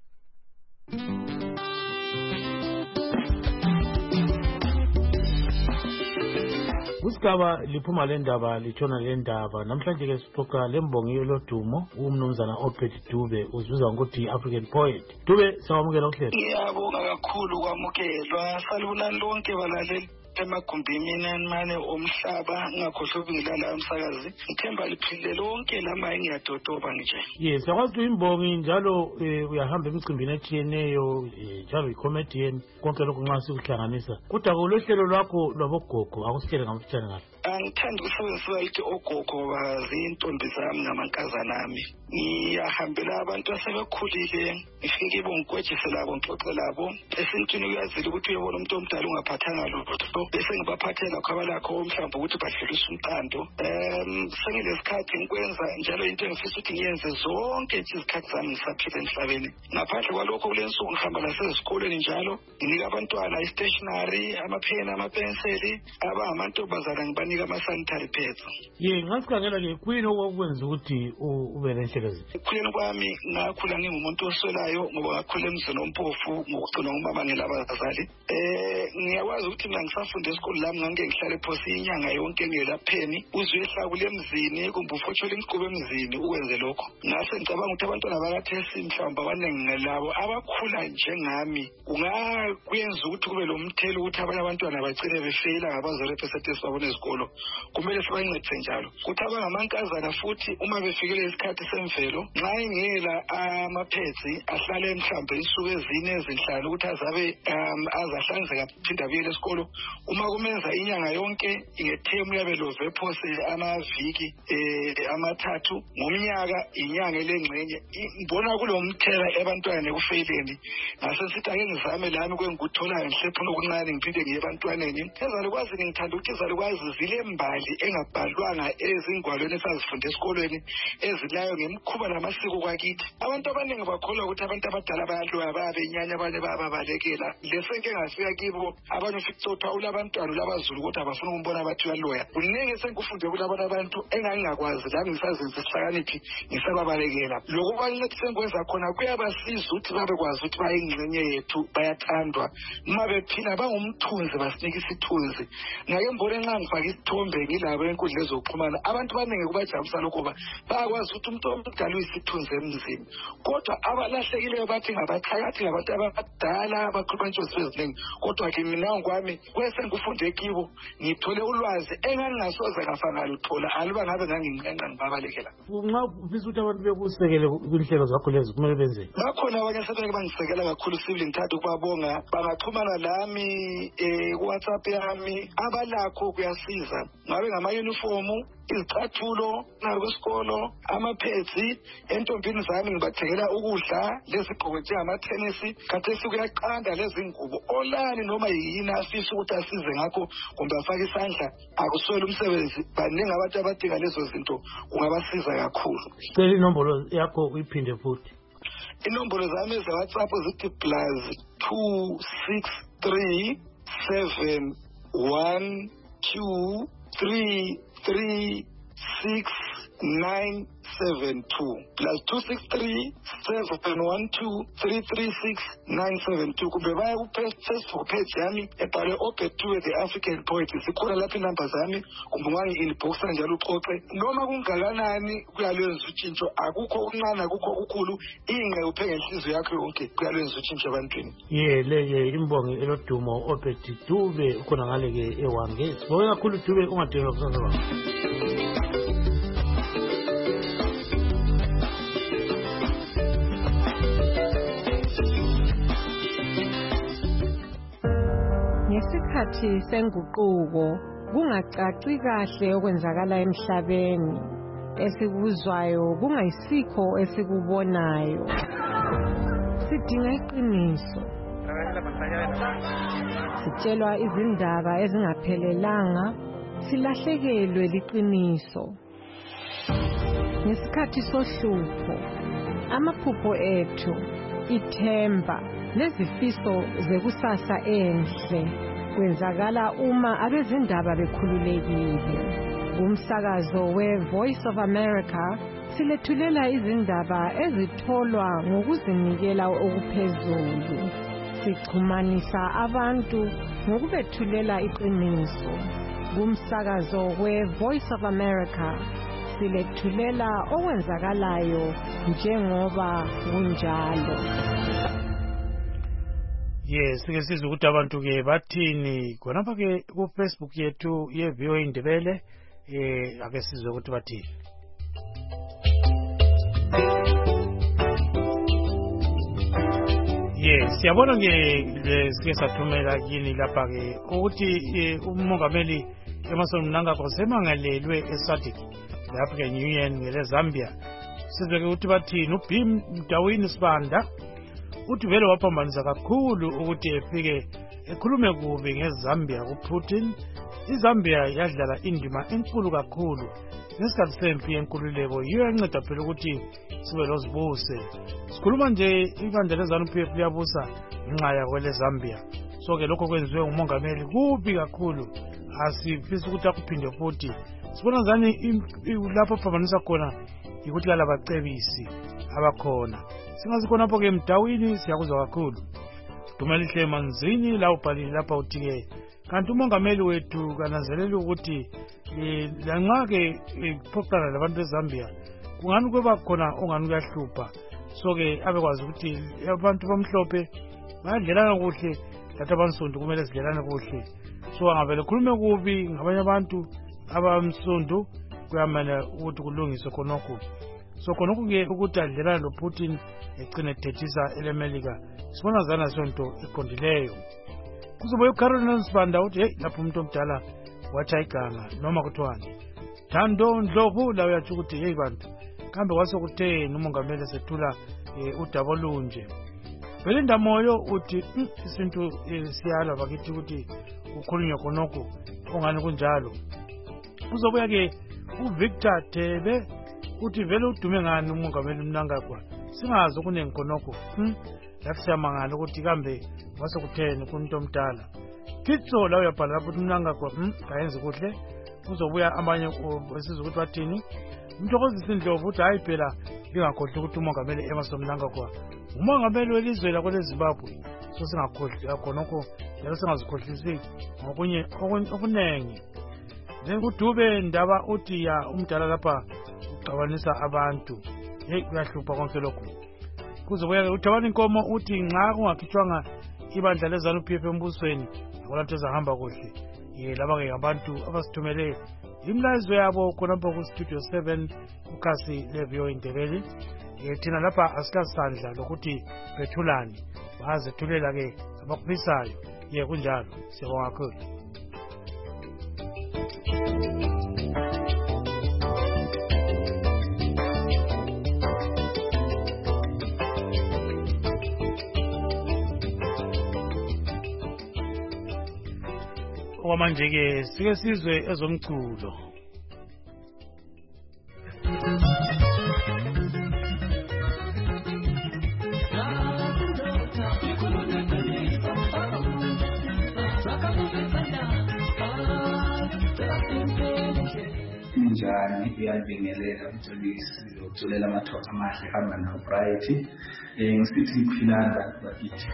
[SPEAKER 10] Kusigaba liphuma lendaba litshona lendaba namhlanje ke sixoxa lembongiyo lodumo umnumzana Ophethe Dube uzuzwa ngokuthi African Poet. Dube sawamukela uhlelo.
[SPEAKER 6] Ngiyabonga kakhulu kwamukelwa salibonani lonke balaleli emagumbini mane omhlaba ngakhohlwa ukungilala umsakazi ngithemba liphile lonke lama engiyadodoba nje.
[SPEAKER 10] Yes, akwazi imbongi njalo uyahamba emicimbini etshiyeneyo njalo i-comedian konke lokhu nxa sikuhlanganisa. Kodwa kulohlelo lwakho lwabogogo akusitshele ngamfitshane ngalo.
[SPEAKER 6] Angithanda ukusebenzisa lithi ogogo bazintombi zami ngamankazana ami. Ngiyahambela abantu asebekhulile ngifike kibo ngigwejise labo ngixoxe labo esintwini uyazile ukuthi uyabona umuntu omdala ungaphathanga lutho bese ngibaphathela kwabalakho mhlawumbe ukuthi badlulise umqando. Um sengilesikhathi ngikwenza njalo into engifisa ukuthi ngiyenze zonke izikhathi zami ngisaphila emhlabeni. Ngaphandle kwalokho kulensuku ngihamba lasezisikoleni njalo nginika abantwana i-stationery amapheni amapenseli abangamantombazana ngibanika ama-sanitary pads.
[SPEAKER 10] Ye ngasikhangela ke kuyini okwenza ukuthi ube nenhlekezi?
[SPEAKER 6] Kukhuleni kwami ngakhula ngingumuntu oswelayo ngoba ngakhula emzini ompofu ngokugcinwa ngumama ngelabazali. Eh ngiyakwazi ukuthi mina ngisafunda esikoleni lami ngangeke ngihlale phosi inyanga yonke ngelapheni uzwe ehlakule emzini kumbe ufotshola imikubo emzini ukwenze lokho. Ngase ngicabanga ukuthi abantwana bakathesi mhlawumbe abaningi ngelabo abakhula njengami kungakuyenza ukuthi kube lo mthelo ukuthi abanye abantwana bagcine befeyila ngabazorepresentatives babone izikolo. Kumele sibancedise njalo ukuthi abangamankazana futhi uma befikele isikhathi semvelo nxa ingela amaphetsi ahlale mhlambe isuku ezine ezinhlanu ukuthi azabe azahlanzeka phinda buyele esikolo. Uma kumenza inyanga yonke ngethemu yabe lovepose amaviki amathathu ngomnyaka inyanga elengcenye ngibona kulomthela ebantwana ekufeyileni. Ngase sithi ake ngizame lami kwenguthola enhlepho okuncane ngiphinde ngiye ebantwaneni ezalukwazi ngithanda ukuthi ezalukwazi zile mbali engabhalwanga ezingwalweni esazifunda esikolweni ezilayo ngemkhuba namasiko kwakithi. Abantu abaningi bakholwa ukuthi abantu abadala bayaloya bayabenyanya abanye bayabalekela. Lesenke ngafika kibo abanye ufikucotha ulabantwana labazulu kodwa abafuna ukumbona bathi uyaloya. Kuningi sengikufunde kulabo abantu engangingakwazi la ngisazenza isihlakaniphi ngisababalekela. Lokho kwalithi sengwenza khona kuyabasiza ukuthi babekwazi ukuthi bayingcenye yethu bayathandwa. Uma bephila bangumthunzi basinika isithunzi. Ngake mbone nxa ngifaka isithombe ngilabo enkundleni zokuxhumana abantu abaningi kubajabulisa lokho ba bayakwazi ukuthi umuntu omdala uyisithunzi emzini. Kodwa abalahlekileyo bathi ngabathakathi ngabantu abadala abakhuluma intshozi eziningi. Kodwa ke mina ngokwami kwese ngikufunde kibo ngithole ulwazi engangasoze ngafanga luthola aluba ngabe nganginqenqa ngibabalekela.
[SPEAKER 10] Nxa ufisa ukuthi abantu bekusekele kwinhlelo zakho lezi kumele benze.
[SPEAKER 6] Bakhona abanye sebeke bangisekela kakhulu sibili ngithatha ukubabonga bangaxhumana lami eh WhatsApp yami abalakho kuyasiza ngabe ngama uniform izicathulo nakwesikolo amaphetsi entombini zami ngibathekela ukudla lezigqoko njengamatenisi khathesi kuyaqanda lezi ngubo olani noma yini afisa ukuthi asize ngakho kumbe afake isandla akuswele umsebenzi baningi abantu abadinga lezo zinto kungabasiza kakhulu.
[SPEAKER 10] Cela inombolo yakho uyiphinde futhi.
[SPEAKER 6] Inombolo zami za WhatsApp zithi plus two six three seven one two three three six nine seven two plus two six three seven one two three three six nine seven two. Kumbe baya ku-Facebook page yami ebhale obhethuwe the African Poet. Sikhona lapho inamba zami, kumbe ungangi-inboxa njalo uxoxe noma kungakanani kuyalwenza utshintsho. Akukho okuncane, akukho okukhulu, ingqe uphe ngenhliziyo yakho yonke kuyalwenza utshintsho ebantwini.
[SPEAKER 10] ye leke imbongi elodumo obhethi Dube ukhona ngale-ke ewange. Sibonge kakhulu Dube, ungadinga kusasa kwakho.
[SPEAKER 21] Ngesikhathi senguquko kungacaci kahle okwenzakala emhlabeni, esikuzwayo kungayisikho esikubonayo. Sidinga iqiniso. Sitshelwa izindaba ezingaphelelanga, silahlekelwe liqiniso. Ngesikhathi sohlupho, amaphupho ethu, ithemba nezifiso zekusasa enhle kwenzakala uma abezindaba bekhululekile. Kumsakazo we-Voice of America silethulela izindaba ezitholwa ngokuzinikela okuphezulu. Sixhumanisa abantu ngokubethulela iqiniso. Kumsakazo we-Voice of America silethulela okwenzakalayo njengoba kunjalo.
[SPEAKER 10] Yes, sike sizwe ukuthi abantu ke bathini khonapha ke ku Facebook yethu ye V O A Indebele. Eh ake sizwe ukuthi bathini. Yes, siyabona ke sike sathumela kini lapha ke ukuthi umongameli Emmerson Mnangagwa semangalelwe eSADC le-African Union ngele Zambia. Sizwe ke ukuthi bathini. uBim Mdawini Sibanda uthi vele waphambanisa kakhulu ukuthi efike ekhulume kubi ngeZambia kuPutin. iZambia yadlala indima enkulu kakhulu ngesikhathi sempi yenkululeko, yiyo yanceda phela ukuthi sibe lozibuse. Sikhuluma nje ibandla leZANU-P F liyabusa ngenxa yakwele Zambia. So ke lokho kwenziwe ngumongameli kubi kakhulu, asifisa ukuthi akuphinde futhi. Sibona ngani lapho aphambanisa khona ukuthi kalabacebisi abakhona. Singazi khonapho ke Mdawini siyakuzwa kakhulu. Dumelihle Manzini la ubhalile lapha uthi ke kanti umongameli wethu kananzelela ukuthi lanxa ke iphoqana labantu beZambia kungani kweba khona ongani kuyahlupha. So ke abekwazi ukuthi abantu bamhlophe bayadlelana kuhle, lathi abansundu kumele sidlelane kuhle. So angavele khulume kubi ngabanye abantu abamsundu kuyamele ukuthi kulungiswe khonokho. So khonokho ke ukuthi adlelana lo Putin egcine ethethisa elemelika, sibona zana sonto eqondileyo. Kuzobuye uCaroline Sibanda uthi hey lapho umuntu omdala wathi ayiganga noma kuthiwani. Thando Ndlovu la uyathi ukuthi hey bantu kambe kwasokutheni umongameli sethula udaba olunje. Belinda Moyo uthi isinto siyala bakithi ukuthi ukukhulunywa khonokho ongani kunjalo. Kuzobuya ke uVictor Thebe uthi vele udume ngani umongameli Mnangagwa singazi okunengi khonokho. Lathi siyamangala ukuthi kambe kwasokutheni kumuntu omdala. Kitso la uyabhala lapho Mnangagwa kayenze kuhle. Kuzobuya abanye besizwe ukuthi bathini. Mthokozisi Ndlovu uthi hayi phela ngingakhohle ukuthi umongameli Emmerson Mnangagwa umongameli welizwe la kwele Zimbabwe. So singakhohle khonokho njalo singazikhohlisi ngokunye okunengi. Njengudube Ndaba uthi ya umdala lapha uxabanisa abantu. Hey kuyahlupha konke lokho. Kuzobuya uThabani Nkomo uthi nxa kungakhitshwanga ibandla leZANU-P F embusweni akulanto ezahamba kuhle. Ye laba ke abantu abasithumele imlayezo yabo khonapho ku Studio seven ukhasi le V O A Indebele. Ye thina lapha asikasandla lokuthi bethulani baze thulela ke abakufisayo. Ye kunjalo siyabonga kakhulu. Okwamanje ke sike sizwe ezomculo.
[SPEAKER 22] Saka
[SPEAKER 5] kunjani iyabingelela umcebisi lokutholela amathoka amahle hamba nawo bright eh ngisithi kuphilana bantu bakithi.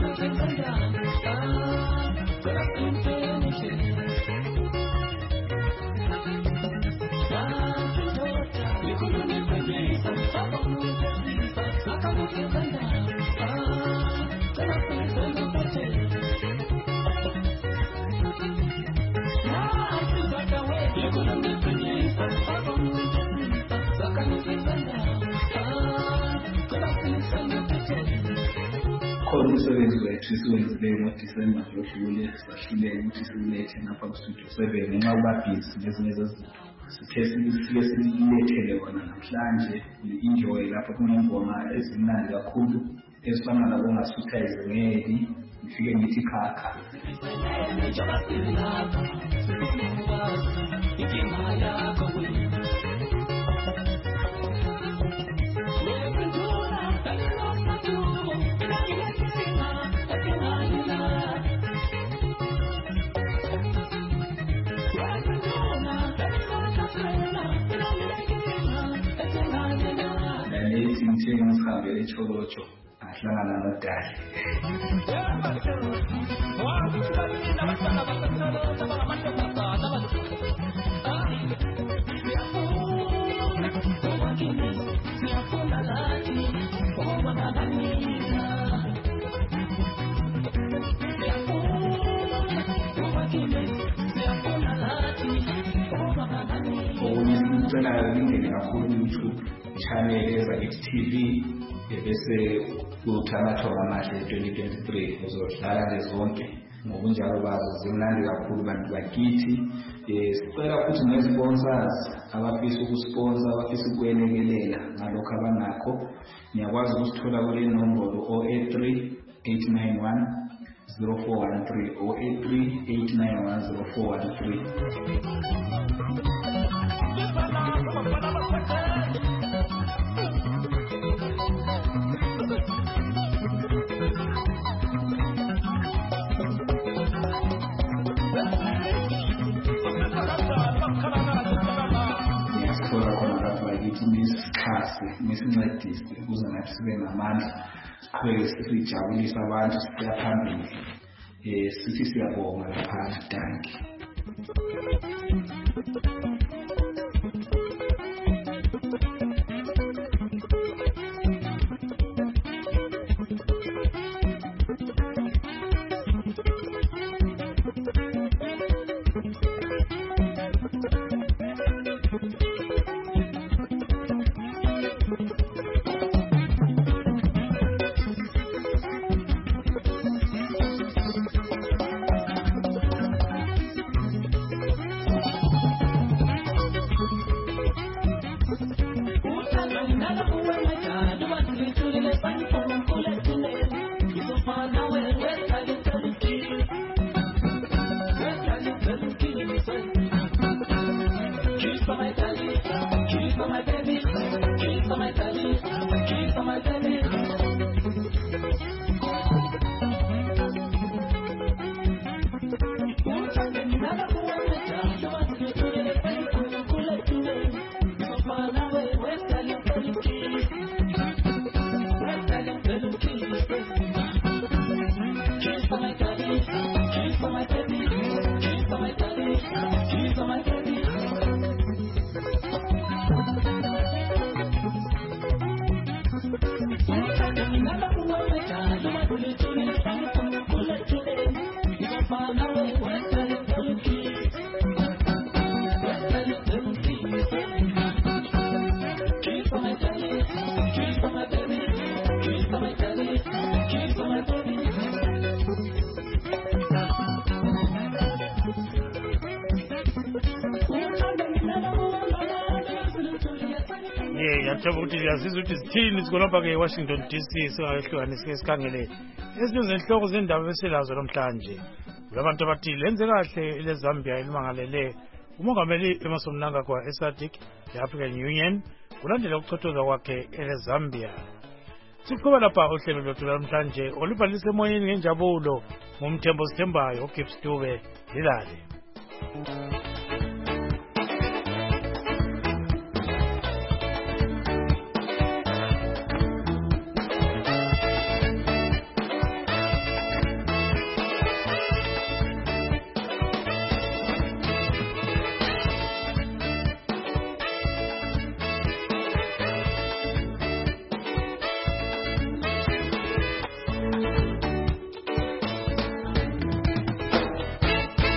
[SPEAKER 5] Khona umsebenzi wethu siwenzileyo ngoDisemba odlule sahluleka ukuthi silethe ngapha ku-studio seven ngenxa yokuba busy nezinye zezinto sithe sike silethele wona namhlanje enjoy lapho kunengoma ezimnandi kakhulu ezifana nabo ngasutha izingeli ngifike ngithi khakha ngithenga ngihambe eCholotsho ahlangana noDali ngicela lingene kakhulu YouTube channel ezakithi T V bese kuthi amathoba amahle twenty twenty-three uzodlala lezonke ngokunjalo bazo zimnandi kakhulu bantu bakithi. Sicela futhi ne-sponsors abafisa ukusponsor abafisa ukwelekelela ngalokho abanakho niyakwazi ukusithola kule nombolo zero eight three eight nine one zero four one three zero eight three eight nine one zero four one three. Nisincedise ukuze nathi sibe namandla siqhubeke sijabulise abantu siya phambili eh sithi siyabonga lapha danki.
[SPEAKER 10] Njengoba ukuthi siyazizwa ukuthi sithini sikolapha ke eWashington D C singahlukanisi ke sikhangele ezinye zenhloko zendaba beselazo namhlanje. Labantu abathi lenze kahle leZambia elimangalele umongameli Emmerson Mnangagwa eSADC le-African Union kulandela ukuchothoza kwakhe eleZambia. Siqhuba lapha uhlelo lwethu namhlanje olubhalise emoyeni ngenjabulo ngumthembo sithembayo uGibbs Dube lilale.